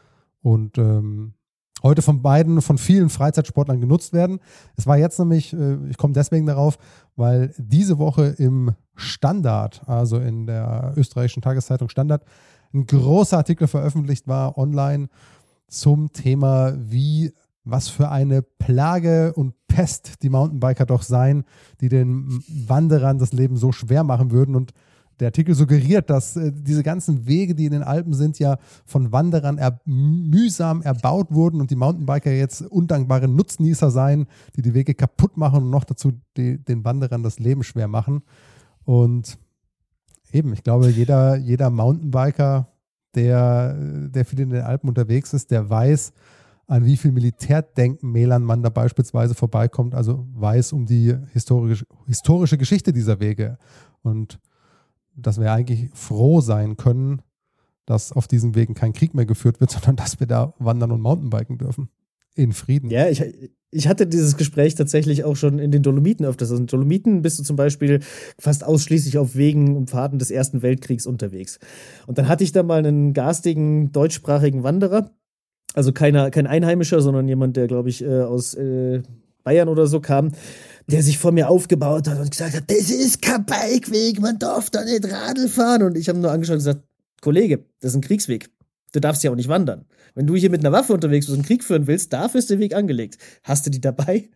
und heute von vielen Freizeitsportlern genutzt werden. Es war jetzt nämlich, ich komme deswegen darauf, weil diese Woche im Standard, also in der österreichischen Tageszeitung Standard, ein großer Artikel veröffentlicht war online zum Thema, was für eine Plage und Pest die Mountainbiker doch seien, die den Wanderern das Leben so schwer machen würden. Und der Artikel suggeriert, dass diese ganzen Wege, die in den Alpen sind, ja von Wanderern mühsam erbaut wurden und die Mountainbiker jetzt undankbare Nutznießer seien, die die Wege kaputt machen und noch dazu den Wanderern das Leben schwer machen. Und eben, ich glaube, jeder Mountainbiker, der viel in den Alpen unterwegs ist, der weiß, an wie viel Militärdenkmälern man da beispielsweise vorbeikommt, also weiß um die historische Geschichte dieser Wege. Und dass wir eigentlich froh sein können, dass auf diesen Wegen kein Krieg mehr geführt wird, sondern dass wir da wandern und Mountainbiken dürfen. In Frieden. Ja, ich hatte dieses Gespräch tatsächlich auch schon in den Dolomiten öfters. Also in den Dolomiten bist du zum Beispiel fast ausschließlich auf Wegen und Pfaden des Ersten Weltkriegs unterwegs. Und dann hatte ich da mal einen garstigen deutschsprachigen Wanderer, also kein Einheimischer, sondern jemand, der, glaube ich, aus Bayern oder so kam, der sich vor mir aufgebaut hat und gesagt hat, das ist kein Bikeweg, man darf da nicht Radl fahren. Und ich habe nur angeschaut und gesagt, Kollege, das ist ein Kriegsweg. Du darfst ja auch nicht wandern. Wenn du hier mit einer Waffe unterwegs bist und einen Krieg führen willst, dafür ist der Weg angelegt. Hast du die dabei?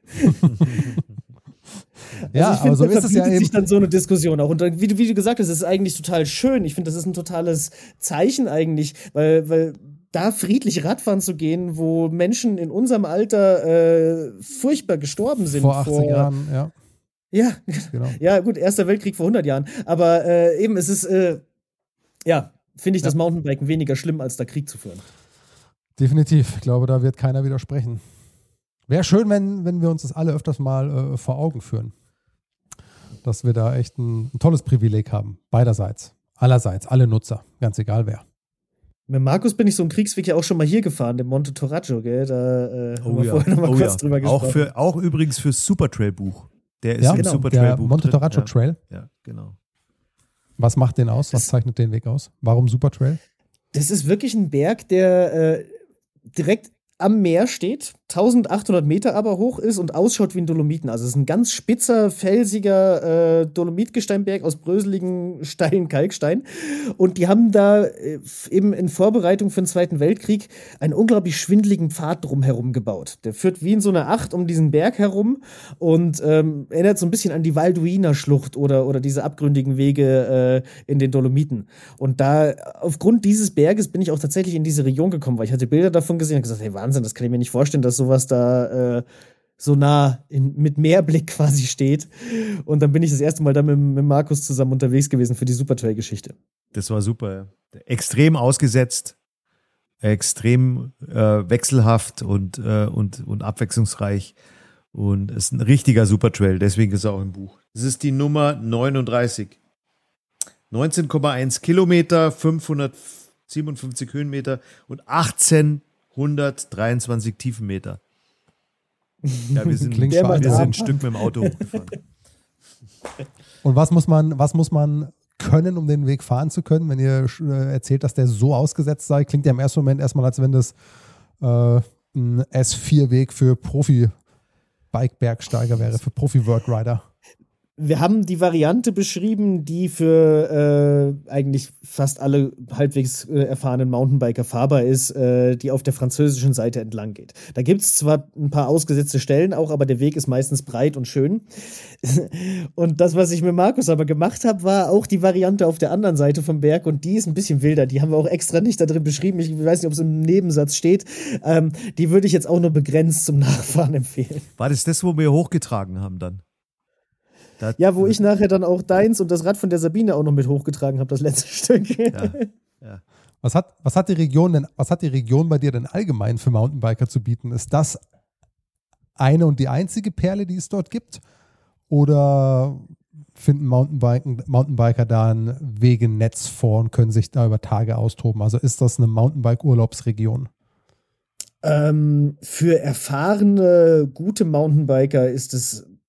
Ja, also aber so ist es ja eben. Sich dann so eine Diskussion auch. Und dann, wie du gesagt hast, das ist eigentlich total schön. Ich finde, das ist ein totales Zeichen eigentlich, weil da friedlich Radfahren zu gehen, wo Menschen in unserem Alter furchtbar gestorben sind. Vor 80 Jahren, ja. Ja, genau. Ja, gut, Erster Weltkrieg vor 100 Jahren. Aber eben, es ist, finde ich das Mountainbiken weniger schlimm, als da Krieg zu führen. Definitiv. Ich glaube, da wird keiner widersprechen. Wäre schön, wenn wir uns das alle öfters mal vor Augen führen. Dass wir da echt ein tolles Privileg haben. Beiderseits. Allerseits. Alle Nutzer. Ganz egal wer. Mit Markus bin ich so einen Kriegsweg ja auch schon mal hier gefahren, den Monte Toraggio, gell? Da haben wir vorher noch mal kurz drüber gesprochen. Auch übrigens fürs Supertrail-Buch. Der ist ja, im genau, Supertrail-Buch. Der Monte Toraggio Trail. Ja, genau. Was macht den aus? Was zeichnet den Weg aus? Warum Supertrail? Das ist wirklich ein Berg, der direkt am Meer steht, 1800 Meter aber hoch ist und ausschaut wie ein Dolomiten. Also es ist ein ganz spitzer, felsiger Dolomitgesteinberg aus bröseligen, steilen Kalkstein. Und die haben da eben in Vorbereitung für den Zweiten Weltkrieg einen unglaublich schwindeligen Pfad drumherum gebaut. Der führt wie in so einer Acht um diesen Berg herum und erinnert so ein bisschen an die Valduina-Schlucht oder diese abgründigen Wege in den Dolomiten. Und da, aufgrund dieses Berges bin ich auch tatsächlich in diese Region gekommen, weil ich hatte Bilder davon gesehen und gesagt, hey, Wahnsinn, das kann ich mir nicht vorstellen, dass sowas da so nah mit Meerblick quasi steht. Und dann bin ich das erste Mal da mit Markus zusammen unterwegs gewesen für die Supertrail-Geschichte. Das war super. Extrem ausgesetzt, extrem wechselhaft und abwechslungsreich. Und es ist ein richtiger Supertrail, deswegen ist er auch im Buch. Es ist die Nummer 39. 19,1 Kilometer, 557 Höhenmeter und 1823 Tiefenmeter. Ja, wir sind ein Stück mit dem Auto hochgefahren. Und was muss man können, um den Weg fahren zu können? Wenn ihr erzählt, dass der so ausgesetzt sei, klingt ja im ersten Moment erstmal, als wenn das ein S4-Weg für Profi-Bike-Bergsteiger wäre, für Profi-World-Rider. Wir haben die Variante beschrieben, die für eigentlich fast alle halbwegs erfahrenen Mountainbiker fahrbar ist, die auf der französischen Seite entlang geht. Da gibt es zwar ein paar ausgesetzte Stellen auch, aber der Weg ist meistens breit und schön. Und das, was ich mit Markus aber gemacht habe, war auch die Variante auf der anderen Seite vom Berg und die ist ein bisschen wilder. Die haben wir auch extra nicht da drin beschrieben. Ich weiß nicht, ob es im Nebensatz steht. Die würde ich jetzt auch nur begrenzt zum Nachfahren empfehlen. War das, wo wir hochgetragen haben dann? Ja, wo ich nachher dann auch deins und das Rad von der Sabine auch noch mit hochgetragen habe, das letzte Stück. Ja. Was hat die Region bei dir denn allgemein für Mountainbiker zu bieten? Ist das eine und die einzige Perle, die es dort gibt? Oder finden Mountainbiker da ein Wegenetz vor und können sich da über Tage austoben? Also ist das eine Mountainbike-Urlaubsregion? Für erfahrene, gute Mountainbiker ist es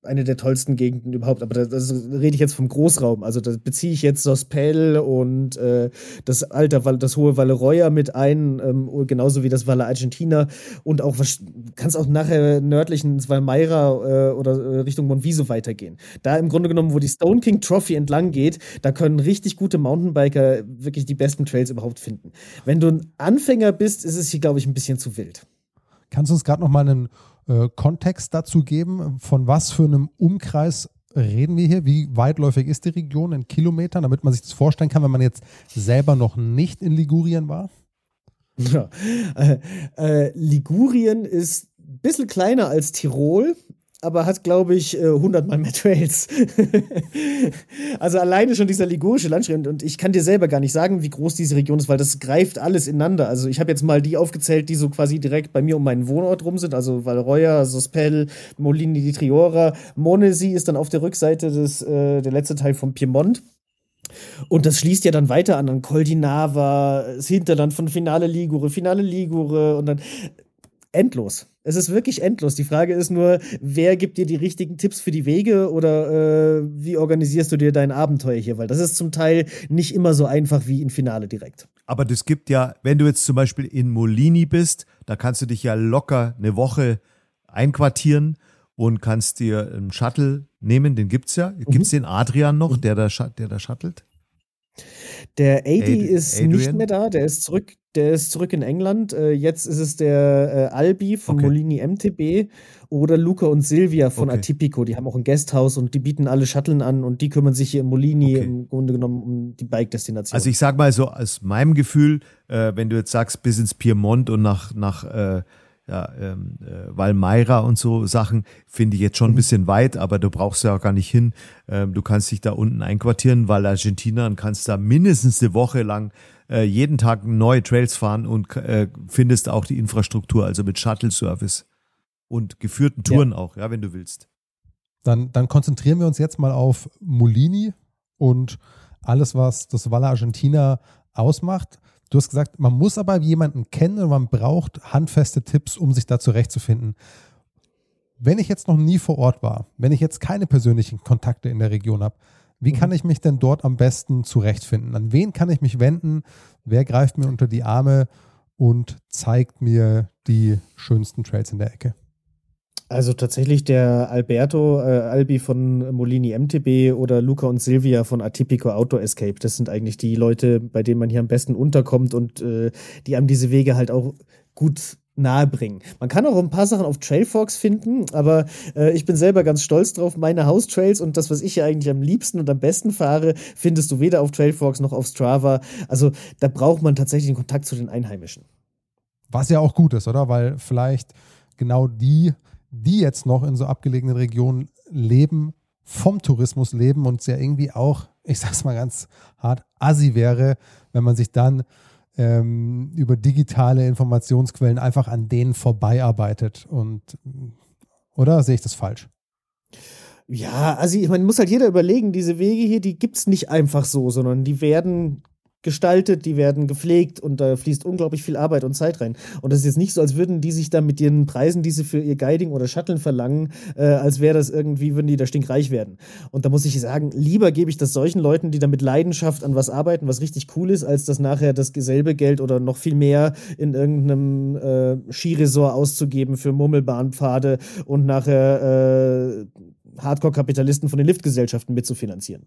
eine der tollsten Gegenden überhaupt. Aber das rede ich jetzt vom Großraum. Also da beziehe ich jetzt Sospel und das hohe Valle Roya mit ein, genauso wie das Valle Argentina und auch, kannst auch nachher nördlich ins Valmeira oder Richtung Monviso weitergehen. Da im Grunde genommen, wo die Stone King Trophy entlang geht, da können richtig gute Mountainbiker wirklich die besten Trails überhaupt finden. Wenn du ein Anfänger bist, ist es hier, glaube ich, ein bisschen zu wild. Kannst du uns gerade noch mal einen Kontext dazu geben, von was für einem Umkreis reden wir hier? Wie weitläufig ist die Region in Kilometern, damit man sich das vorstellen kann, wenn man jetzt selber noch nicht in Ligurien war? Ja. Ligurien ist ein bisschen kleiner als Tirol, aber hat, glaube ich, 100-mal mehr Trails. Also alleine schon dieser ligurische Landstrich. Und ich kann dir selber gar nicht sagen, wie groß diese Region ist, weil das greift alles ineinander. Also ich habe jetzt mal die aufgezählt, die so quasi direkt bei mir um meinen Wohnort rum sind. Also Valroia, Sospel, Molini di Triora. Monesi ist dann auf der Rückseite der letzte Teil vom Piemont. Und das schließt ja dann weiter an Col di Nava, das Hinterland von Finale Ligure und dann endlos. Es ist wirklich endlos. Die Frage ist nur, wer gibt dir die richtigen Tipps für die Wege oder wie organisierst du dir dein Abenteuer hier? Weil das ist zum Teil nicht immer so einfach wie in Finale direkt. Aber das gibt ja, wenn du jetzt zum Beispiel in Molini bist, da kannst du dich ja locker eine Woche einquartieren und kannst dir einen Shuttle nehmen, den gibt's ja. Gibt's den Adrian noch, der da shuttelt? Der Adi ist Adrian? nicht mehr da, der ist zurück in England. Jetzt ist es der Albi von Molini MTB oder Luca und Silvia von Atipico. Die haben auch ein Guesthouse und die bieten alle Shuttlen an und die kümmern sich hier in Molini im Grunde genommen um die Bike-Destination. Also ich sag mal so, aus meinem Gefühl, wenn du jetzt sagst, bis ins Piemont und nach Valmeira und so Sachen, finde ich jetzt schon ein bisschen weit, aber du brauchst ja auch gar nicht hin. Du kannst dich da unten einquartieren, weil Argentina, und kannst da mindestens eine Woche lang jeden Tag neue Trails fahren und findest auch die Infrastruktur, also mit Shuttle-Service und geführten Touren auch, ja, wenn du willst. Dann konzentrieren wir uns jetzt mal auf Molini und alles, was das Valle Argentina ausmacht. Du hast gesagt, man muss aber jemanden kennen und man braucht handfeste Tipps, um sich da zurechtzufinden. Wenn ich jetzt noch nie vor Ort war, wenn ich jetzt keine persönlichen Kontakte in der Region habe, wie kann ich mich denn dort am besten zurechtfinden? An wen kann ich mich wenden? Wer greift mir unter die Arme und zeigt mir die schönsten Trails in der Ecke? Also tatsächlich der Albi von Molini MTB oder Luca und Silvia von Atipico Outdoor Escape. Das sind eigentlich die Leute, bei denen man hier am besten unterkommt und die einem diese Wege halt auch gut nahe bringen. Man kann auch ein paar Sachen auf Trailforks finden, aber ich bin selber ganz stolz drauf. Meine Haustrails und das, was ich hier eigentlich am liebsten und am besten fahre, findest du weder auf Trailforks noch auf Strava. Also da braucht man tatsächlich einen Kontakt zu den Einheimischen. Was ja auch gut ist, oder? Weil vielleicht genau die jetzt noch in so abgelegenen Regionen leben, vom Tourismus leben und es ja irgendwie auch, ich sag's mal ganz hart, assi wäre, wenn man sich dann über digitale Informationsquellen einfach an denen vorbeiarbeitet. Oder sehe ich das falsch? Ja, also man muss halt jeder überlegen, diese Wege hier, die gibt's nicht einfach so, sondern die werden gestaltet, die werden gepflegt und da fließt unglaublich viel Arbeit und Zeit rein. Und das ist jetzt nicht so, als würden die sich da mit ihren Preisen, die sie für ihr Guiding oder Shuttlen verlangen, als wäre das irgendwie, würden die da stinkreich werden. Und da muss ich sagen, lieber gebe ich das solchen Leuten, die da mit Leidenschaft an was arbeiten, was richtig cool ist, als das nachher das selbe Geld oder noch viel mehr in irgendeinem Skiresort auszugeben für Murmelbahnpfade und nachher Hardcore-Kapitalisten von den Liftgesellschaften mitzufinanzieren.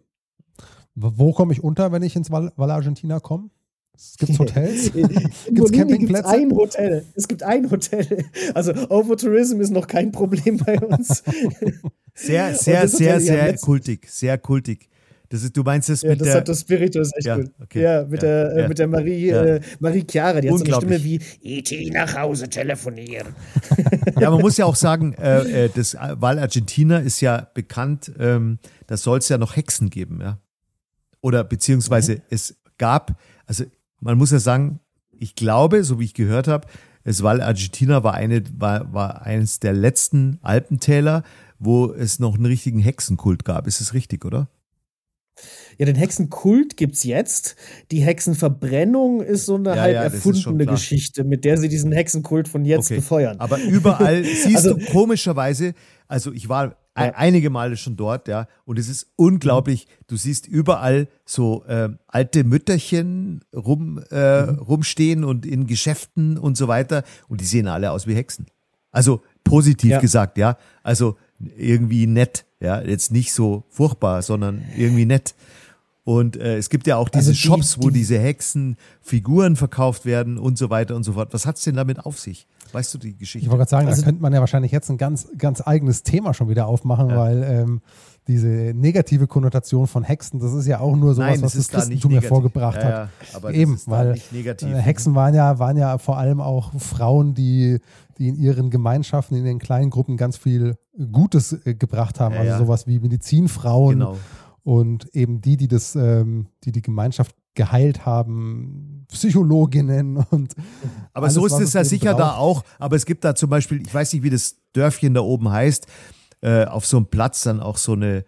Wo komme ich unter, wenn ich ins Valle Argentina komme? Gibt es Hotels? Gibt es Campingplätze? Es gibt ein Hotel. Also Overtourism ist noch kein Problem bei uns. Sehr kultig. Sehr kultig. Du meinst das mit der... Das Spirito ist echt gut. Okay. Ja, mit der Marie Chiara. Die hat so eine Stimme wie E.T. nach Hause telefonieren. Ja, man muss ja auch sagen, das Valle Argentina ist ja bekannt, da soll es ja noch Hexen geben, ja. Oder beziehungsweise es gab, also man muss ja sagen, ich glaube, so wie ich gehört habe, das Valle Argentina war eines der letzten Alpentäler, wo es noch einen richtigen Hexenkult gab. Ist es richtig, oder? Ja, den Hexenkult gibt's jetzt. Die Hexenverbrennung ist so eine halb erfundene Geschichte, mit der sie diesen Hexenkult von jetzt befeuern. Aber überall siehst du komischerweise, also ich war einige Male schon dort, ja. Und es ist unglaublich. Du siehst überall so alte Mütterchen rumstehen und in Geschäften und so weiter. Und die sehen alle aus wie Hexen. Also positiv gesagt, ja. Also irgendwie nett, ja. Jetzt nicht so furchtbar, sondern irgendwie nett. Und es gibt ja auch diese Shops, wo diese Hexenfiguren verkauft werden und so weiter und so fort. Was hat es denn damit auf sich? Weißt du die Geschichte? Ich wollte gerade sagen, da könnte man ja wahrscheinlich jetzt ein ganz, ganz eigenes Thema schon wieder aufmachen, weil diese negative Konnotation von Hexen, das ist ja auch nur sowas, was das Christentum hervorgebracht hat. Ja, aber eben, weil Hexen waren ja vor allem auch Frauen, die in ihren Gemeinschaften, in ihren kleinen Gruppen ganz viel Gutes gebracht haben. Also sowas wie Medizinfrauen. Genau. Und eben die Gemeinschaft geheilt haben, Psychologinnen und aber alles, so ist es ja sicher braucht. Da auch, aber es gibt da zum Beispiel, ich weiß nicht, wie das Dörfchen da oben heißt, auf so einem Platz dann auch so eine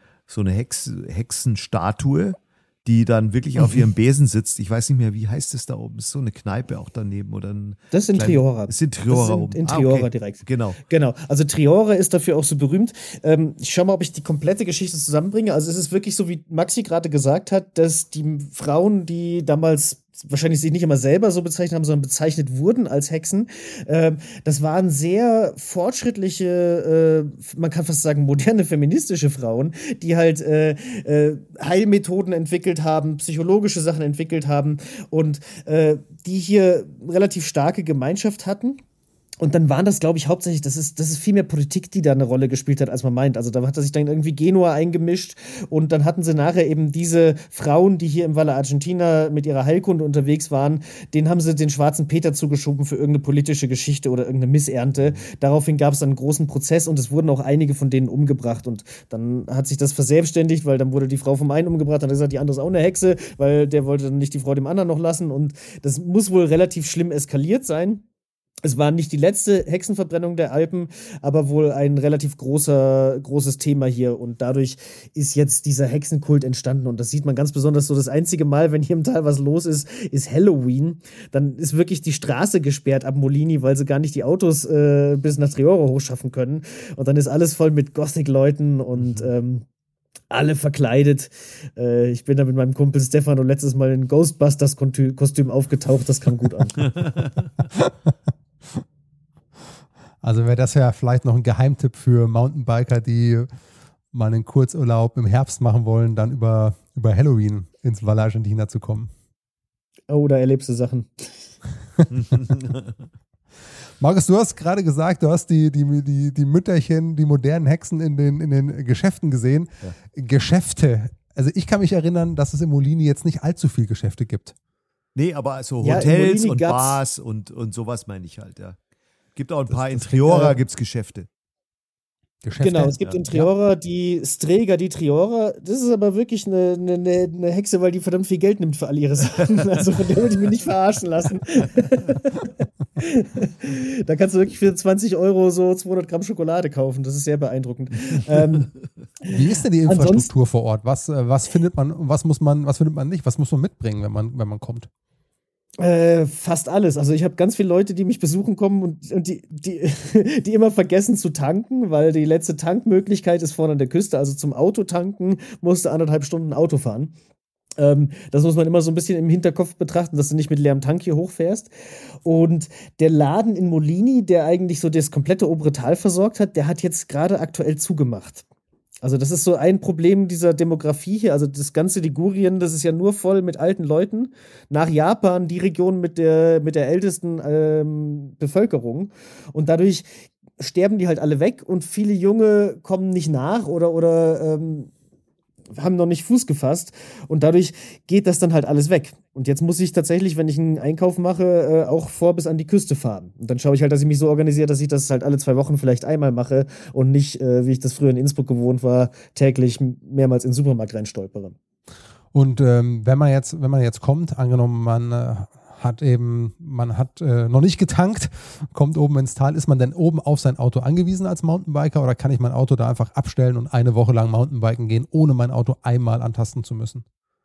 Hexenstatue, die dann wirklich auf ihrem Besen sitzt. Ich weiß nicht mehr, wie heißt es da oben? Ist so eine Kneipe auch daneben oder ein Das sind Triora. Das sind Triora oben. In Triora direkt. Genau. Also Triora ist dafür auch so berühmt. Ich schau mal, ob ich die komplette Geschichte zusammenbringe. Also es ist wirklich so, wie Maxi gerade gesagt hat, dass die Frauen, die damals wahrscheinlich sich nicht immer selber so bezeichnet haben, sondern bezeichnet wurden als Hexen. Das waren sehr fortschrittliche, man kann fast sagen moderne feministische Frauen, die halt Heilmethoden entwickelt haben, psychologische Sachen entwickelt haben und die hier relativ starke Gemeinschaft hatten. Und dann waren das, glaube ich, hauptsächlich, das ist viel mehr Politik, die da eine Rolle gespielt hat, als man meint. Also da hat sich dann irgendwie Genua eingemischt und dann hatten sie nachher eben diese Frauen, die hier im Valle Argentina mit ihrer Heilkunde unterwegs waren, denen haben sie den schwarzen Peter zugeschoben für irgendeine politische Geschichte oder irgendeine Missernte. Daraufhin gab es dann einen großen Prozess und es wurden auch einige von denen umgebracht und dann hat sich das verselbstständigt, weil dann wurde die Frau vom einen umgebracht, dann hat er gesagt, die andere ist auch eine Hexe, weil der wollte dann nicht die Frau dem anderen noch lassen und das muss wohl relativ schlimm eskaliert sein. Es war nicht die letzte Hexenverbrennung der Alpen, aber wohl ein relativ großes Thema hier. Und dadurch ist jetzt dieser Hexenkult entstanden. Und das sieht man ganz besonders so. Das einzige Mal, wenn hier im Tal was los ist, ist Halloween. Dann ist wirklich die Straße gesperrt ab Molini, weil sie gar nicht die Autos bis nach Triora hochschaffen können. Und dann ist alles voll mit Gothic-Leuten und alle verkleidet. Ich bin da mit meinem Kumpel Stefano letztes Mal in Ghostbusters-Kostüm aufgetaucht. Das kam gut an. Also wäre das ja vielleicht noch ein Geheimtipp für Mountainbiker, die mal einen Kurzurlaub im Herbst machen wollen, dann über Halloween ins Valle Argentina zu kommen. Oh, da erlebst du Sachen. Markus, du hast gerade gesagt, du hast die Mütterchen, die modernen Hexen in den Geschäften gesehen. Ja. Geschäfte. Also ich kann mich erinnern, dass es in Molini jetzt nicht allzu viel Geschäfte gibt. Nee, aber so Hotels und Bars und sowas meine ich halt, ja. Gibt auch ein paar, in Triora gibt es Geschäfte. Genau, es gibt in Triora die Strega di Triora. Das ist aber wirklich eine Hexe, weil die verdammt viel Geld nimmt für all ihre Sachen. Also von der würde ich mich nicht verarschen lassen. Da kannst du wirklich für 20 € so 200 Gramm Schokolade kaufen. Das ist sehr beeindruckend. Wie ist denn die Infrastruktur vor Ort? Was findet man, was findet man nicht? Was muss man mitbringen, wenn man kommt? Fast alles. Also ich habe ganz viele Leute, die mich besuchen kommen und die immer vergessen zu tanken, weil die letzte Tankmöglichkeit ist vorne an der Küste. Also zum Autotanken musst du 1,5 Stunden Auto fahren. Das muss man immer so ein bisschen im Hinterkopf betrachten, dass du nicht mit leerem Tank hier hochfährst. Und der Laden in Molini, der eigentlich so das komplette obere Tal versorgt hat, der hat jetzt gerade aktuell zugemacht. Also das ist so ein Problem dieser Demografie hier. Also das ganze Ligurien, das ist ja nur voll mit alten Leuten. Nach Japan die Region mit der ältesten Bevölkerung. Und dadurch sterben die halt alle weg und viele Junge kommen nicht nach oder haben noch nicht Fuß gefasst. Und dadurch geht das dann halt alles weg. Und jetzt muss ich tatsächlich, wenn ich einen Einkauf mache, auch bis an die Küste fahren. Und dann schaue ich halt, dass ich mich so organisiere, dass ich das halt alle 2 Wochen vielleicht einmal mache und nicht, wie ich das früher in Innsbruck gewohnt war, täglich mehrmals in den Supermarkt reinstolpere. Und wenn man jetzt kommt, angenommen, man hat noch nicht getankt, kommt oben ins Tal, ist man denn oben auf sein Auto angewiesen als Mountainbiker oder kann ich mein Auto da einfach abstellen und eine Woche lang Mountainbiken gehen, ohne mein Auto einmal antasten zu müssen?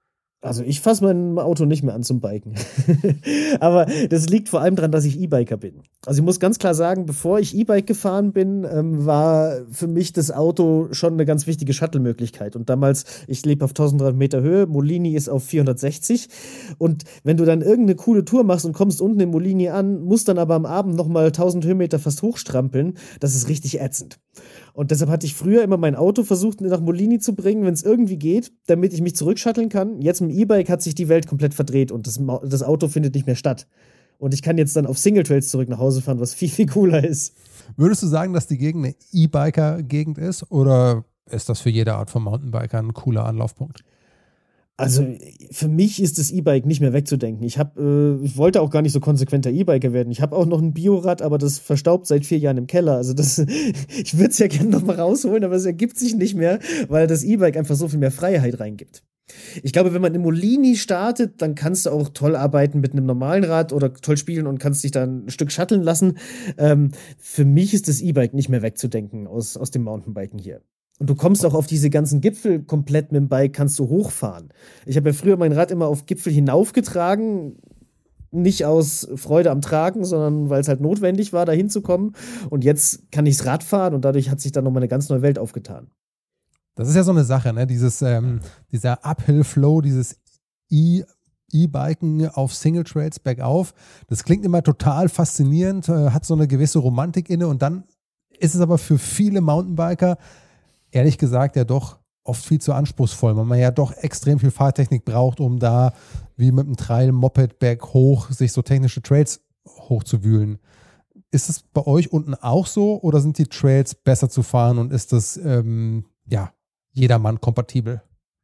Also ich fasse mein Auto nicht mehr an zum Biken. Aber das liegt vor allem daran, dass ich E-Biker bin. Also ich muss ganz klar sagen, bevor ich E-Bike gefahren bin, war für mich das Auto schon eine ganz wichtige Shuttle-Möglichkeit. Und damals, ich lebe auf 1300 Meter Höhe, Molini ist auf 460. Und wenn du dann irgendeine coole Tour machst und kommst unten in Molini an, musst dann aber am Abend nochmal 1000 Höhenmeter fast hochstrampeln, das ist richtig ätzend. Und deshalb hatte ich früher immer mein Auto versucht, nach Molini zu bringen, wenn es irgendwie geht, damit ich mich zurückshutteln kann. Jetzt mit dem E-Bike hat sich die Welt komplett verdreht und das Auto findet nicht mehr statt. Und ich kann jetzt dann auf Singletrails zurück nach Hause fahren, was viel, viel cooler ist. Würdest du sagen, dass die Gegend eine E-Biker-Gegend ist oder ist das für jede Art von Mountainbiker ein cooler Anlaufpunkt? Also für mich ist das E-Bike nicht mehr wegzudenken. Ich wollte auch gar nicht so konsequenter E-Biker werden. Ich habe auch noch ein Biorad, aber das verstaubt seit 4 Jahren im Keller. Also ich würde es ja gerne noch mal rausholen, aber es ergibt sich nicht mehr, weil das E-Bike einfach so viel mehr Freiheit reingibt. Ich glaube, wenn man in Molini startet, dann kannst du auch toll arbeiten mit einem normalen Rad oder toll spielen und kannst dich dann ein Stück shutteln lassen. Für mich ist das E-Bike nicht mehr wegzudenken aus dem Mountainbiken hier. Und du kommst auch auf diese ganzen Gipfel komplett mit dem Bike, kannst du hochfahren. Ich habe ja früher mein Rad immer auf Gipfel hinaufgetragen, nicht aus Freude am Tragen, sondern weil es halt notwendig war, da hinzukommen. Und jetzt kann ich's Rad fahren und dadurch hat sich dann nochmal eine ganz neue Welt aufgetan. Das ist ja so eine Sache, ne? Dieser Uphill-Flow, dieses E-Biken auf Single-Trails bergauf, das klingt immer total faszinierend, hat so eine gewisse Romantik inne und dann ist es aber für viele Mountainbiker ehrlich gesagt ja doch oft viel zu anspruchsvoll, weil man ja doch extrem viel Fahrtechnik braucht, um da wie mit einem Trail-Moped berghoch sich so technische Trails hochzuwühlen. Ist es bei euch unten auch so oder sind die Trails besser zu fahren und ist das jedermann kompatibel?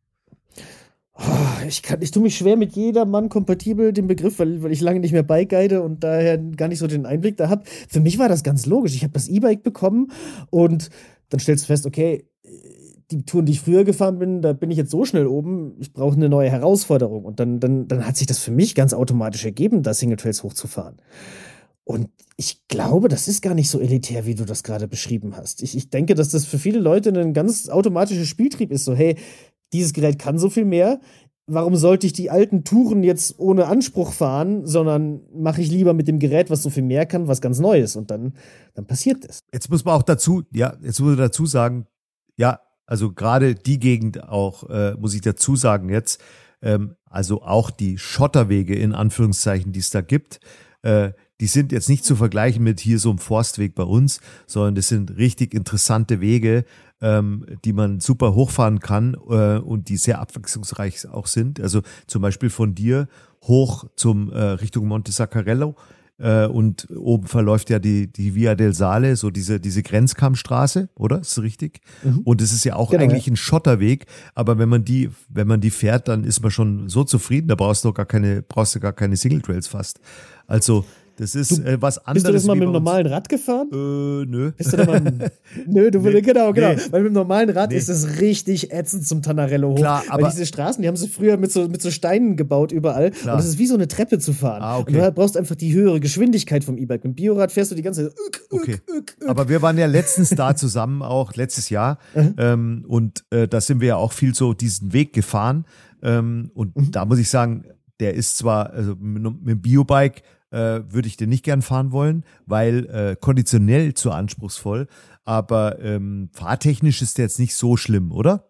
Ich tue mich schwer mit jedermann kompatibel, den Begriff, weil ich lange nicht mehr Bike guide und daher gar nicht so den Einblick da habe. Für mich war das ganz logisch. Ich habe das E-Bike bekommen und dann stellst du fest, okay, die Touren, die ich früher gefahren bin, da bin ich jetzt so schnell oben, ich brauche eine neue Herausforderung. Und dann hat sich das für mich ganz automatisch ergeben, da Single Trails hochzufahren. Und ich glaube, das ist gar nicht so elitär, wie du das gerade beschrieben hast. Ich denke, dass das für viele Leute ein ganz automatischer Spieltrieb ist. So, hey, dieses Gerät kann so viel mehr. Warum sollte ich die alten Touren jetzt ohne Anspruch fahren, sondern mache ich lieber mit dem Gerät, was so viel mehr kann, was ganz Neues. Und dann passiert das. Jetzt muss man auch dazu sagen, ja, also gerade die Gegend auch, muss ich dazu sagen jetzt, also auch die Schotterwege in Anführungszeichen, die es da gibt, die sind jetzt nicht zu vergleichen mit hier so einem Forstweg bei uns, sondern das sind richtig interessante Wege, die man super hochfahren kann und die sehr abwechslungsreich auch sind. Also zum Beispiel von dir hoch zum Richtung Monte Saccarello und oben verläuft ja die Via del Sale, so diese Grenzkammstraße, oder? Ist das richtig? Mhm. Und es ist ja auch eigentlich ein Schotterweg, aber wenn man die fährt, dann ist man schon so zufrieden, da brauchst du gar keine Single Trails fast. Also das ist was anderes. Bist du das mal mit dem normalen Rad gefahren? Nö. Bist du da mal genau. Nee. Weil mit dem normalen Rad ist es richtig ätzend zum Tanarello hoch. Klar, aber weil diese Straßen, die haben sie früher mit so Steinen gebaut überall. Klar. Und das ist wie so eine Treppe zu fahren. Okay. Und du brauchst einfach die höhere Geschwindigkeit vom E-Bike. Mit dem Biorad fährst du die ganze Zeit. Okay. Aber wir waren ja letztens da zusammen, auch letztes Jahr. Und da sind wir ja auch viel so diesen Weg gefahren. Da muss ich sagen, der ist zwar, also mit dem Biobike würde ich den nicht gern fahren wollen, weil konditionell zu anspruchsvoll, aber fahrtechnisch ist der jetzt nicht so schlimm, oder?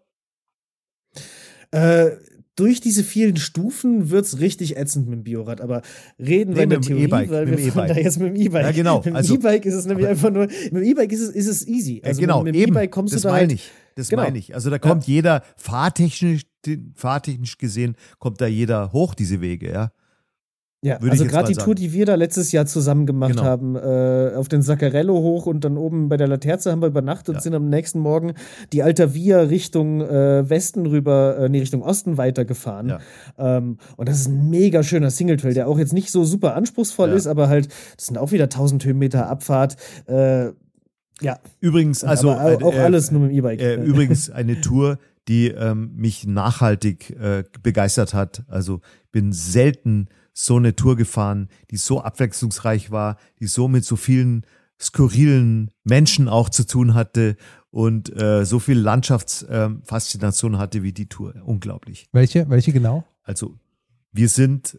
Durch diese vielen Stufen wird's richtig ätzend mit dem Biorad, aber reden wir in der Theorie, weil wir fahren da jetzt mit dem E-Bike. Ja, genau. Mit dem E-Bike ist es nämlich einfach nur, mit dem E-Bike ist es easy. Also genau, mit dem E-Bike kommst du da halt. Das meine ich. Also da kommt jeder, fahrtechnisch gesehen, kommt da jeder hoch, diese Wege, ja. Ja, also gerade die Tour, die wir da letztes Jahr zusammen gemacht haben, auf den Saccarello hoch und dann oben bei der Laterza haben wir übernachtet und sind am nächsten Morgen die Alta Via Richtung Westen rüber, Richtung Osten weitergefahren. Ja. Und das ist ein mega schöner Singletrail, der auch jetzt nicht so super anspruchsvoll ist, aber halt, das sind auch wieder 1000 Höhenmeter Abfahrt. Ja. Übrigens, also auch alles nur mit dem E-Bike. Übrigens eine Tour, die mich nachhaltig begeistert hat. Also bin selten so eine Tour gefahren, die so abwechslungsreich war, die so mit so vielen skurrilen Menschen auch zu tun hatte und so viel Landschaftsfaszination hatte wie die Tour. Unglaublich. Welche genau? also wir sind,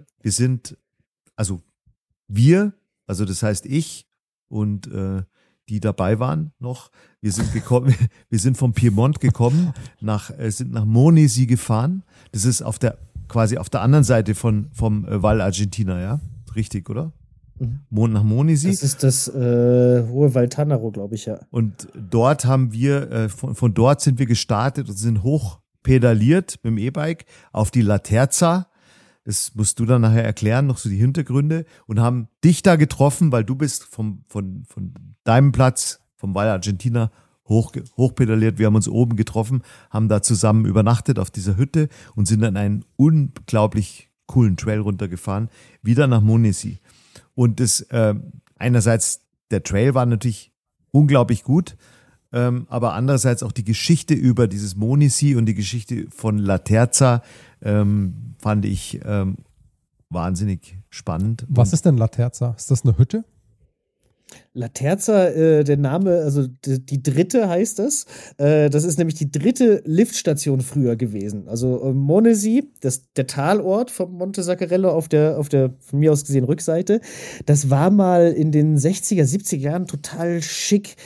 also das heißt ich und die dabei waren noch, wir sind gekommen, wir sind vom Piemont gekommen, sind nach Monesi gefahren. Das ist quasi auf der anderen Seite vom Val Argentina, ja? Richtig, oder? Nach Monesi. Das ist das hohe Val Tanaro, glaube ich, ja. Und dort haben wir, von dort sind wir gestartet und sind hoch pedaliert mit dem E-Bike auf die La Terza. Das musst du dann nachher erklären, noch so die Hintergründe, und haben dich da getroffen, weil du bist von deinem Platz, vom Val Argentina, hochpedaliert. Wir haben uns oben getroffen, haben da zusammen übernachtet auf dieser Hütte und sind dann einen unglaublich coolen Trail runtergefahren, wieder nach Monesi. Und das einerseits, der Trail war natürlich unglaublich gut, aber andererseits auch die Geschichte über dieses Monesi und die Geschichte von La Terza fand ich wahnsinnig spannend. Was ist denn La Terza? Ist das eine Hütte? La Terza, der Name, also die dritte heißt das. Das ist nämlich die dritte Liftstation früher gewesen. Also Monesi, der Talort vom Monte Saccarello auf der von mir aus gesehen Rückseite, das war mal in den 60er, 70er Jahren total schick,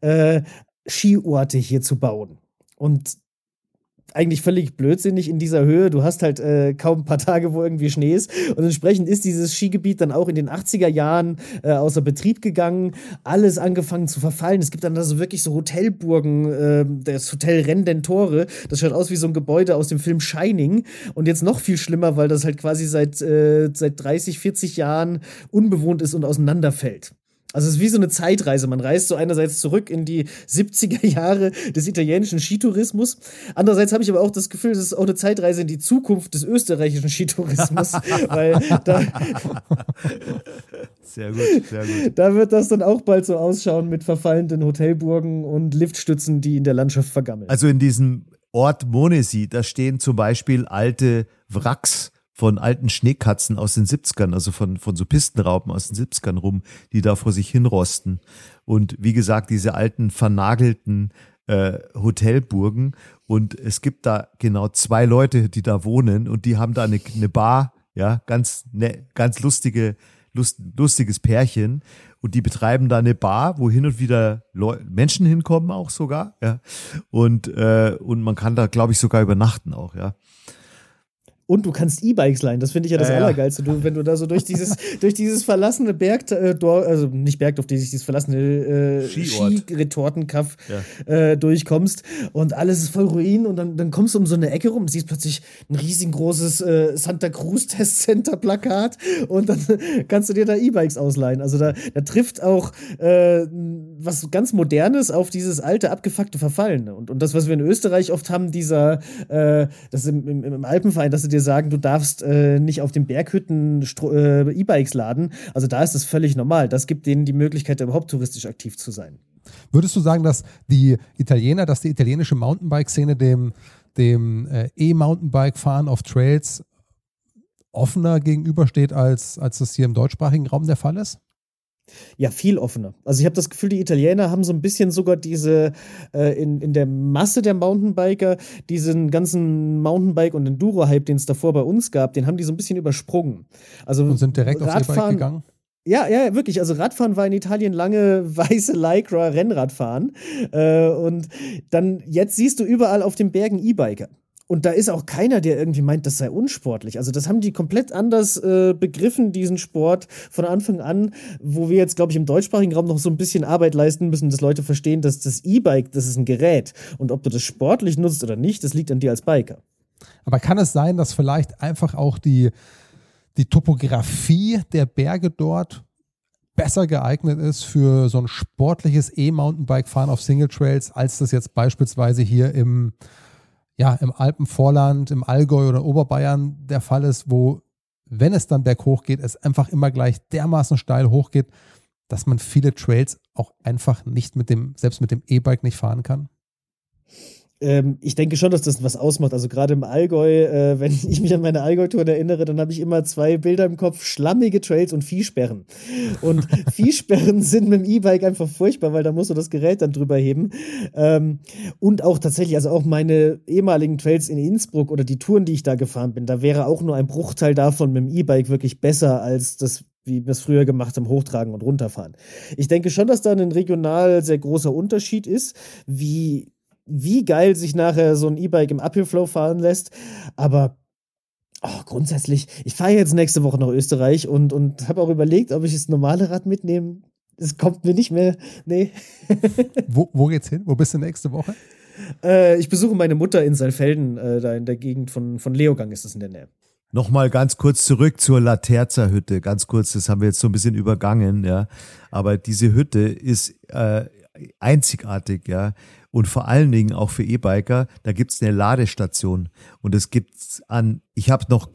Skiorte hier zu bauen. Und eigentlich völlig blödsinnig in dieser Höhe. Du hast halt kaum ein paar Tage, wo irgendwie Schnee ist. Und entsprechend ist dieses Skigebiet dann auch in den 80er Jahren außer Betrieb gegangen. Alles angefangen zu verfallen. Es gibt dann also wirklich so Hotelburgen. Das Hotel Rendentore. Das schaut aus wie so ein Gebäude aus dem Film Shining. Und jetzt noch viel schlimmer, weil das halt quasi seit 30, 40 Jahren unbewohnt ist und auseinanderfällt. Also es ist wie so eine Zeitreise. Man reist so einerseits zurück in die 70er Jahre des italienischen Skitourismus. Andererseits habe ich aber auch das Gefühl, das ist auch eine Zeitreise in die Zukunft des österreichischen Skitourismus. Weil da sehr gut, sehr gut. Da wird das dann auch bald so ausschauen mit verfallenden Hotelburgen und Liftstützen, die in der Landschaft vergammeln. Also in diesem Ort Monesi, da stehen zum Beispiel alte Wracks von alten Schneekatzen aus den 70ern, also von so Pistenraupen aus den 70ern rum, die da vor sich hinrosten. Und wie gesagt, diese alten, vernagelten Hotelburgen. Und es gibt da genau 2 Leute, die da wohnen, und die haben da eine Bar, ja, ganz lustiges Pärchen. Und die betreiben da eine Bar, wo hin und wieder Menschen hinkommen auch sogar, ja. Und man kann da, glaube ich, sogar übernachten auch, ja. Und du kannst E-Bikes leihen, das finde ich ja das Allergeilste. Wenn du da so durch dieses verlassene also nicht Bergdorf, dieses verlassene Skiretortenkaff durchkommst und alles ist voll Ruin, und dann kommst du um so eine Ecke rum und siehst plötzlich ein riesengroßes Santa Cruz Test Center Plakat, und dann kannst du dir da E-Bikes ausleihen. Also da trifft auch was ganz Modernes auf dieses alte, abgefuckte Verfallene. Und das, was wir in Österreich oft haben, das im Alpenverein, dass du dir sagen, du darfst nicht auf den Berghütten E-Bikes laden. Also da ist das völlig normal. Das gibt denen die Möglichkeit, überhaupt touristisch aktiv zu sein. Würdest du sagen, dass die italienische Mountainbike-Szene dem E-Mountainbike-Fahren auf Trails offener gegenübersteht, als das hier im deutschsprachigen Raum der Fall ist? Ja, viel offener. Also ich habe das Gefühl, die Italiener haben so ein bisschen sogar diese in der Masse der Mountainbiker diesen ganzen Mountainbike- und Enduro-Hype, den es davor bei uns gab, den haben die so ein bisschen übersprungen. Also und sind direkt aufs E-Bike gegangen? Ja, wirklich. Also Radfahren war in Italien lange weiße Lycra Rennradfahren. Und dann, jetzt siehst du überall auf den Bergen E-Biker. Und da ist auch keiner, der irgendwie meint, das sei unsportlich. Also das haben die komplett anders begriffen, diesen Sport von Anfang an, wo wir jetzt, glaube ich, im deutschsprachigen Raum noch so ein bisschen Arbeit leisten müssen, dass Leute verstehen, dass das E-Bike, das ist ein Gerät. Und ob du das sportlich nutzt oder nicht, das liegt an dir als Biker. Aber kann es sein, dass vielleicht einfach auch die Topografie der Berge dort besser geeignet ist für so ein sportliches E-Mountainbike-Fahren auf Single-Trails, als das jetzt beispielsweise hier im Alpenvorland, im Allgäu oder Oberbayern der Fall ist, wo, wenn es dann berghoch geht, es einfach immer gleich dermaßen steil hochgeht, dass man viele Trails auch einfach nicht selbst mit dem E-Bike nicht fahren kann? Ich denke schon, dass das was ausmacht. Also gerade im Allgäu, wenn ich mich an meine Allgäu-Touren erinnere, dann habe ich immer 2 Bilder im Kopf: schlammige Trails und Viehsperren. Und Viehsperren sind mit dem E-Bike einfach furchtbar, weil da musst du das Gerät dann drüber heben. Und auch tatsächlich, also auch meine ehemaligen Trails in Innsbruck oder die Touren, die ich da gefahren bin, da wäre auch nur ein Bruchteil davon mit dem E-Bike wirklich besser als das, wie wir es früher gemacht haben, hochtragen und runterfahren. Ich denke schon, dass da ein regional sehr großer Unterschied ist, wie geil sich nachher so ein E-Bike im Uphill-Flow fahren lässt. Aber grundsätzlich, ich fahre jetzt nächste Woche nach Österreich und habe auch überlegt, ob ich das normale Rad mitnehme. Es kommt mir nicht mehr. Nee. Wo geht's hin? Wo bist du nächste Woche? Ich besuche meine Mutter in Saalfelden, da in der Gegend von Leogang ist das in der Nähe. Nochmal ganz kurz zurück zur Laterza-Hütte. Ganz kurz, das haben wir jetzt so ein bisschen übergangen, ja. Aber diese Hütte ist einzigartig, ja. Und vor allen Dingen auch für E-Biker, da gibt's eine Ladestation. Und es gibt's ich habe noch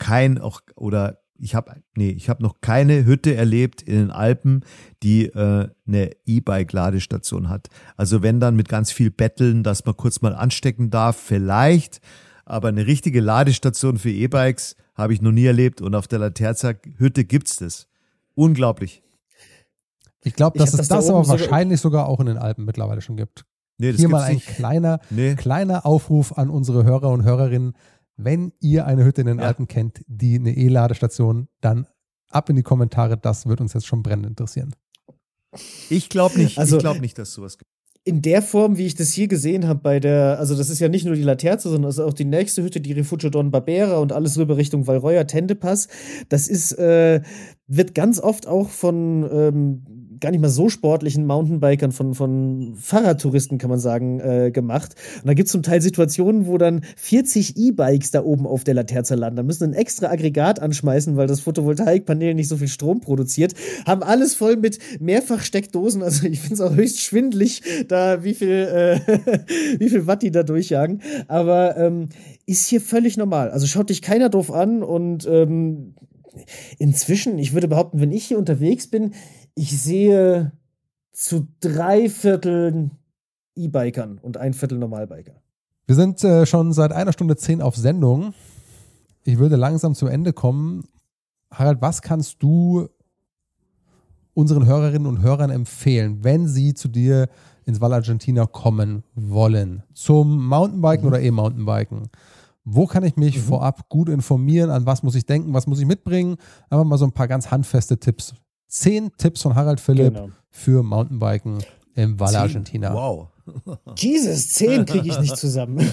keine Hütte erlebt in den Alpen, die eine E-Bike-Ladestation hat. Also wenn dann mit ganz viel Betteln, dass man kurz mal anstecken darf, vielleicht. Aber eine richtige Ladestation für E-Bikes habe ich noch nie erlebt. Und auf der Laterza-Hütte gibt's das. Unglaublich. Ich glaube, dass es das aber wahrscheinlich sogar auch in den Alpen mittlerweile schon gibt. Nee, hier mal ein kleiner Aufruf an unsere Hörer und Hörerinnen. Wenn ihr eine Hütte in den Alpen kennt, die eine E-Ladestation, dann ab in die Kommentare. Das wird uns jetzt schon brennend interessieren. Ich glaube nicht. Also, ich glaube nicht, dass es sowas gibt. In der Form, wie ich das hier gesehen habe, also das ist ja nicht nur die Laterza, sondern das ist auch die nächste Hütte, die Refugio Don Barbera und alles rüber Richtung Valreuer, Tendepass. Das ist, wird ganz oft auch von gar nicht mal so sportlichen Mountainbikern, von Fahrradtouristen, kann man sagen, gemacht. Und da gibt es zum Teil Situationen, wo dann 40 E-Bikes da oben auf der Laterza landen. Da müssen ein extra Aggregat anschmeißen, weil das Photovoltaikpanel nicht so viel Strom produziert. Haben alles voll mit Mehrfachsteckdosen. Also ich finde es auch höchst schwindelig, da wie viel Watt die da durchjagen. Aber ist hier völlig normal. Also schaut dich keiner doof an und inzwischen, ich würde behaupten, wenn ich hier unterwegs bin, ich sehe zu 3/4 E-Bikern und 1/4 Normalbiker. Wir sind schon seit 1:10 auf Sendung. Ich würde langsam zum Ende kommen. Harald, was kannst du unseren Hörerinnen und Hörern empfehlen, wenn sie zu dir ins Val Argentina kommen wollen? Zum Mountainbiken oder E-Mountainbiken? Wo kann ich mich vorab gut informieren? An was muss ich denken? Was muss ich mitbringen? Einfach mal so ein paar ganz handfeste Tipps. 10 Tipps von Harald Philipp für Mountainbiken im Val Argentina. Wow. Jesus, 10 kriege ich nicht zusammen.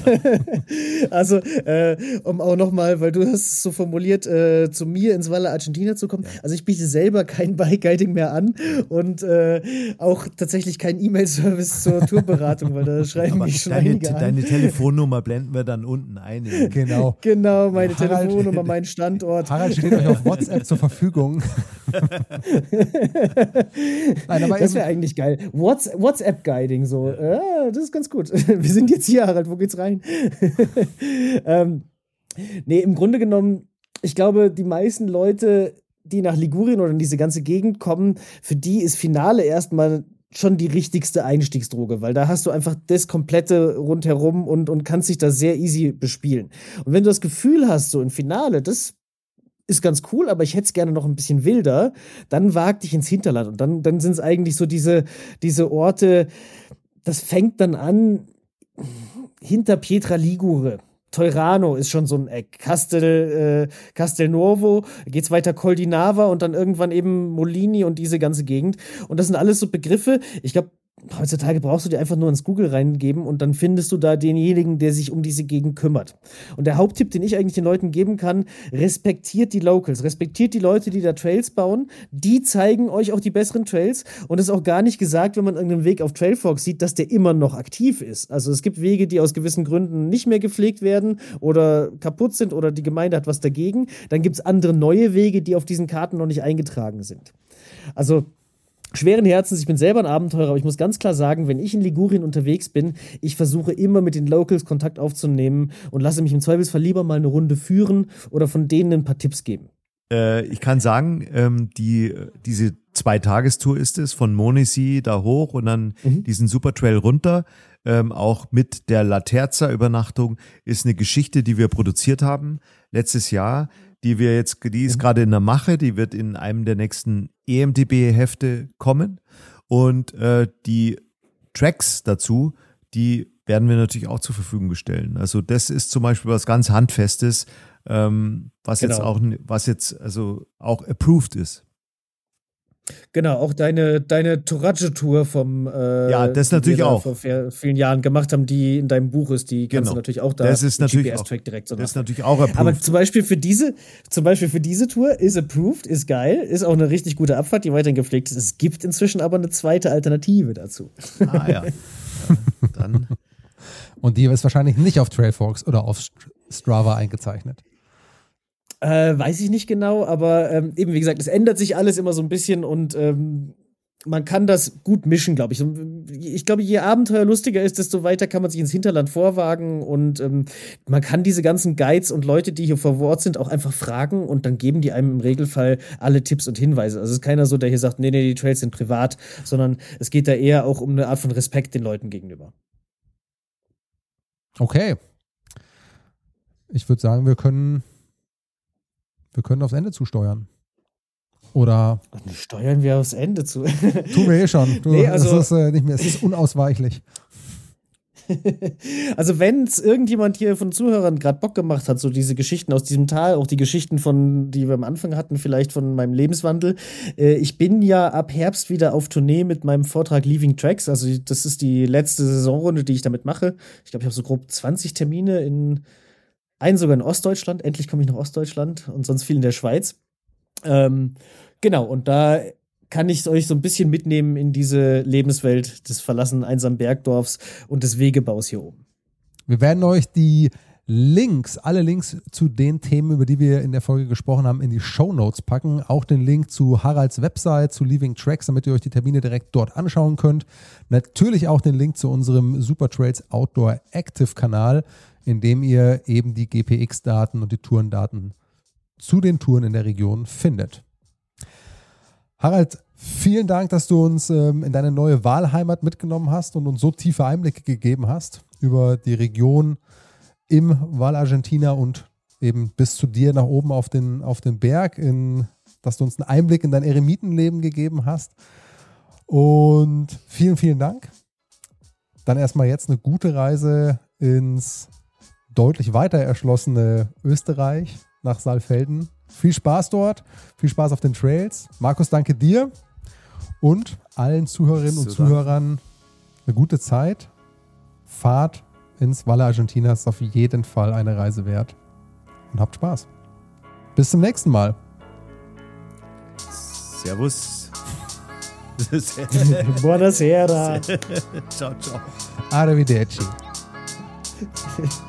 Also, um auch nochmal, weil du hast es so formuliert, zu mir ins Val Argentina zu kommen. Also ich biete selber kein Bike-Guiding mehr an und auch tatsächlich keinen E-Mail-Service zur Tourberatung, weil da schreiben mich schon einige an. Deine Telefonnummer blenden wir dann unten ein. Genau. Genau, meine Telefonnummer, mein Standort. Harald steht euch auf WhatsApp zur Verfügung. Nein, aber das wäre eigentlich geil. WhatsApp-Guiding so. Das ist ganz gut. Wir sind jetzt hier, Harald, wo geht's rein? Nee, im Grunde genommen, ich glaube, die meisten Leute, die nach Ligurien oder in diese ganze Gegend kommen, für die ist Finale erstmal schon die richtigste Einstiegsdroge, weil da hast du einfach das komplette rundherum und kannst dich da sehr easy bespielen. Und wenn du das Gefühl hast, so im Finale, das ist ganz cool, aber ich hätte es gerne noch ein bisschen wilder, dann wag dich ins Hinterland. Und dann sind es eigentlich so diese Orte, das fängt dann an hinter Pietra Ligure. Teurano ist schon so ein Eck. Castelnuovo, geht's weiter Col di Nava und dann irgendwann eben Molini und diese ganze Gegend. Und das sind alles so Begriffe, ich glaube, heutzutage brauchst du dir einfach nur ins Google reingeben und dann findest du da denjenigen, der sich um diese Gegend kümmert. Und der Haupttipp, den ich eigentlich den Leuten geben kann, respektiert die Locals, respektiert die Leute, die da Trails bauen. Die zeigen euch auch die besseren Trails und es ist auch gar nicht gesagt, wenn man irgendeinen Weg auf Trailforks sieht, dass der immer noch aktiv ist. Also es gibt Wege, die aus gewissen Gründen nicht mehr gepflegt werden oder kaputt sind oder die Gemeinde hat was dagegen. Dann gibt es andere neue Wege, die auf diesen Karten noch nicht eingetragen sind. Also schweren Herzens, ich bin selber ein Abenteurer, aber ich muss ganz klar sagen, wenn ich in Ligurien unterwegs bin, ich versuche immer mit den Locals Kontakt aufzunehmen und lasse mich im Zweifelsfall lieber mal eine Runde führen oder von denen ein paar Tipps geben. Ich kann sagen, diese 2-Tagestour ist es, von Monesi da hoch und dann diesen Supertrail runter. Auch mit der La Terza-Übernachtung ist eine Geschichte, die wir produziert haben letztes Jahr, die ist gerade in der Mache, die wird in einem der nächsten EMTB-Hefte kommen und die Tracks dazu, die werden wir natürlich auch zur Verfügung stellen. Also das ist zum Beispiel was ganz Handfestes, was jetzt auch approved ist. Genau, auch deine Tourage-Tour vom das natürlich auch vor vielen Jahren gemacht haben, die in deinem Buch ist, die kannst du natürlich auch da das ist natürlich GPS-Track direkt so das ist nachher. natürlich auch approved. Aber zum Beispiel für diese Tour ist approved, ist geil, ist auch eine richtig gute Abfahrt, die weiterhin gepflegt ist. Es gibt inzwischen aber eine zweite Alternative dazu. Ja. Dann. Und die ist wahrscheinlich nicht auf Trailforks oder auf Strava eingezeichnet. Weiß ich nicht genau, aber eben wie gesagt, es ändert sich alles immer so ein bisschen und man kann das gut mischen, glaube ich. Ich glaube, je abenteuerlustiger ist, desto weiter kann man sich ins Hinterland vorwagen und man kann diese ganzen Guides und Leute, die hier vor Ort sind, auch einfach fragen und dann geben die einem im Regelfall alle Tipps und Hinweise. Also es ist keiner so, der hier sagt, nee, die Trails sind privat, sondern es geht da eher auch um eine Art von Respekt den Leuten gegenüber. Okay. Ich würde sagen, wir können aufs Ende zusteuern. Oder steuern wir aufs Ende zu? Tun wir schon. Es ist nicht mehr, es ist unausweichlich. Also wenn es irgendjemand hier von Zuhörern gerade Bock gemacht hat, so diese Geschichten aus diesem Tal, auch die Geschichten die wir am Anfang hatten, vielleicht von meinem Lebenswandel. Ich bin ja ab Herbst wieder auf Tournee mit meinem Vortrag Leaving Tracks. Also das ist die letzte Saisonrunde, die ich damit mache. Ich glaube, ich habe so grob 20 Termine einen sogar in Ostdeutschland. Endlich komme ich nach Ostdeutschland und sonst viel in der Schweiz. Genau, und da kann ich euch so ein bisschen mitnehmen in diese Lebenswelt des verlassenen einsamen Bergdorfs und des Wegebaus hier oben. Wir werden euch alle Links zu den Themen, über die wir in der Folge gesprochen haben, in die Shownotes packen. Auch den Link zu Haralds Website, zu Leaving Tracks, damit ihr euch die Termine direkt dort anschauen könnt. Natürlich auch den Link zu unserem Supertrails Outdoor Active Kanal, in dem ihr eben die GPX-Daten und die Tourendaten zu den Touren in der Region findet. Harald, vielen Dank, dass du uns in deine neue Wahlheimat mitgenommen hast und uns so tiefe Einblicke gegeben hast über die Region im Val Argentina und eben bis zu dir nach oben auf den Berg, dass du uns einen Einblick in dein Eremitenleben gegeben hast. Und vielen, vielen Dank. Dann erstmal jetzt eine gute Reise ins deutlich weiter erschlossene Österreich nach Saalfelden. Viel Spaß dort, viel Spaß auf den Trails. Markus, danke dir und allen Zuhörerinnen und Zuhörern eine gute Zeit. Fahrt ins Valle Argentina, ist auf jeden Fall eine Reise wert. Und habt Spaß. Bis zum nächsten Mal. Servus. Buonasera. Ciao, ciao. Arrivederci.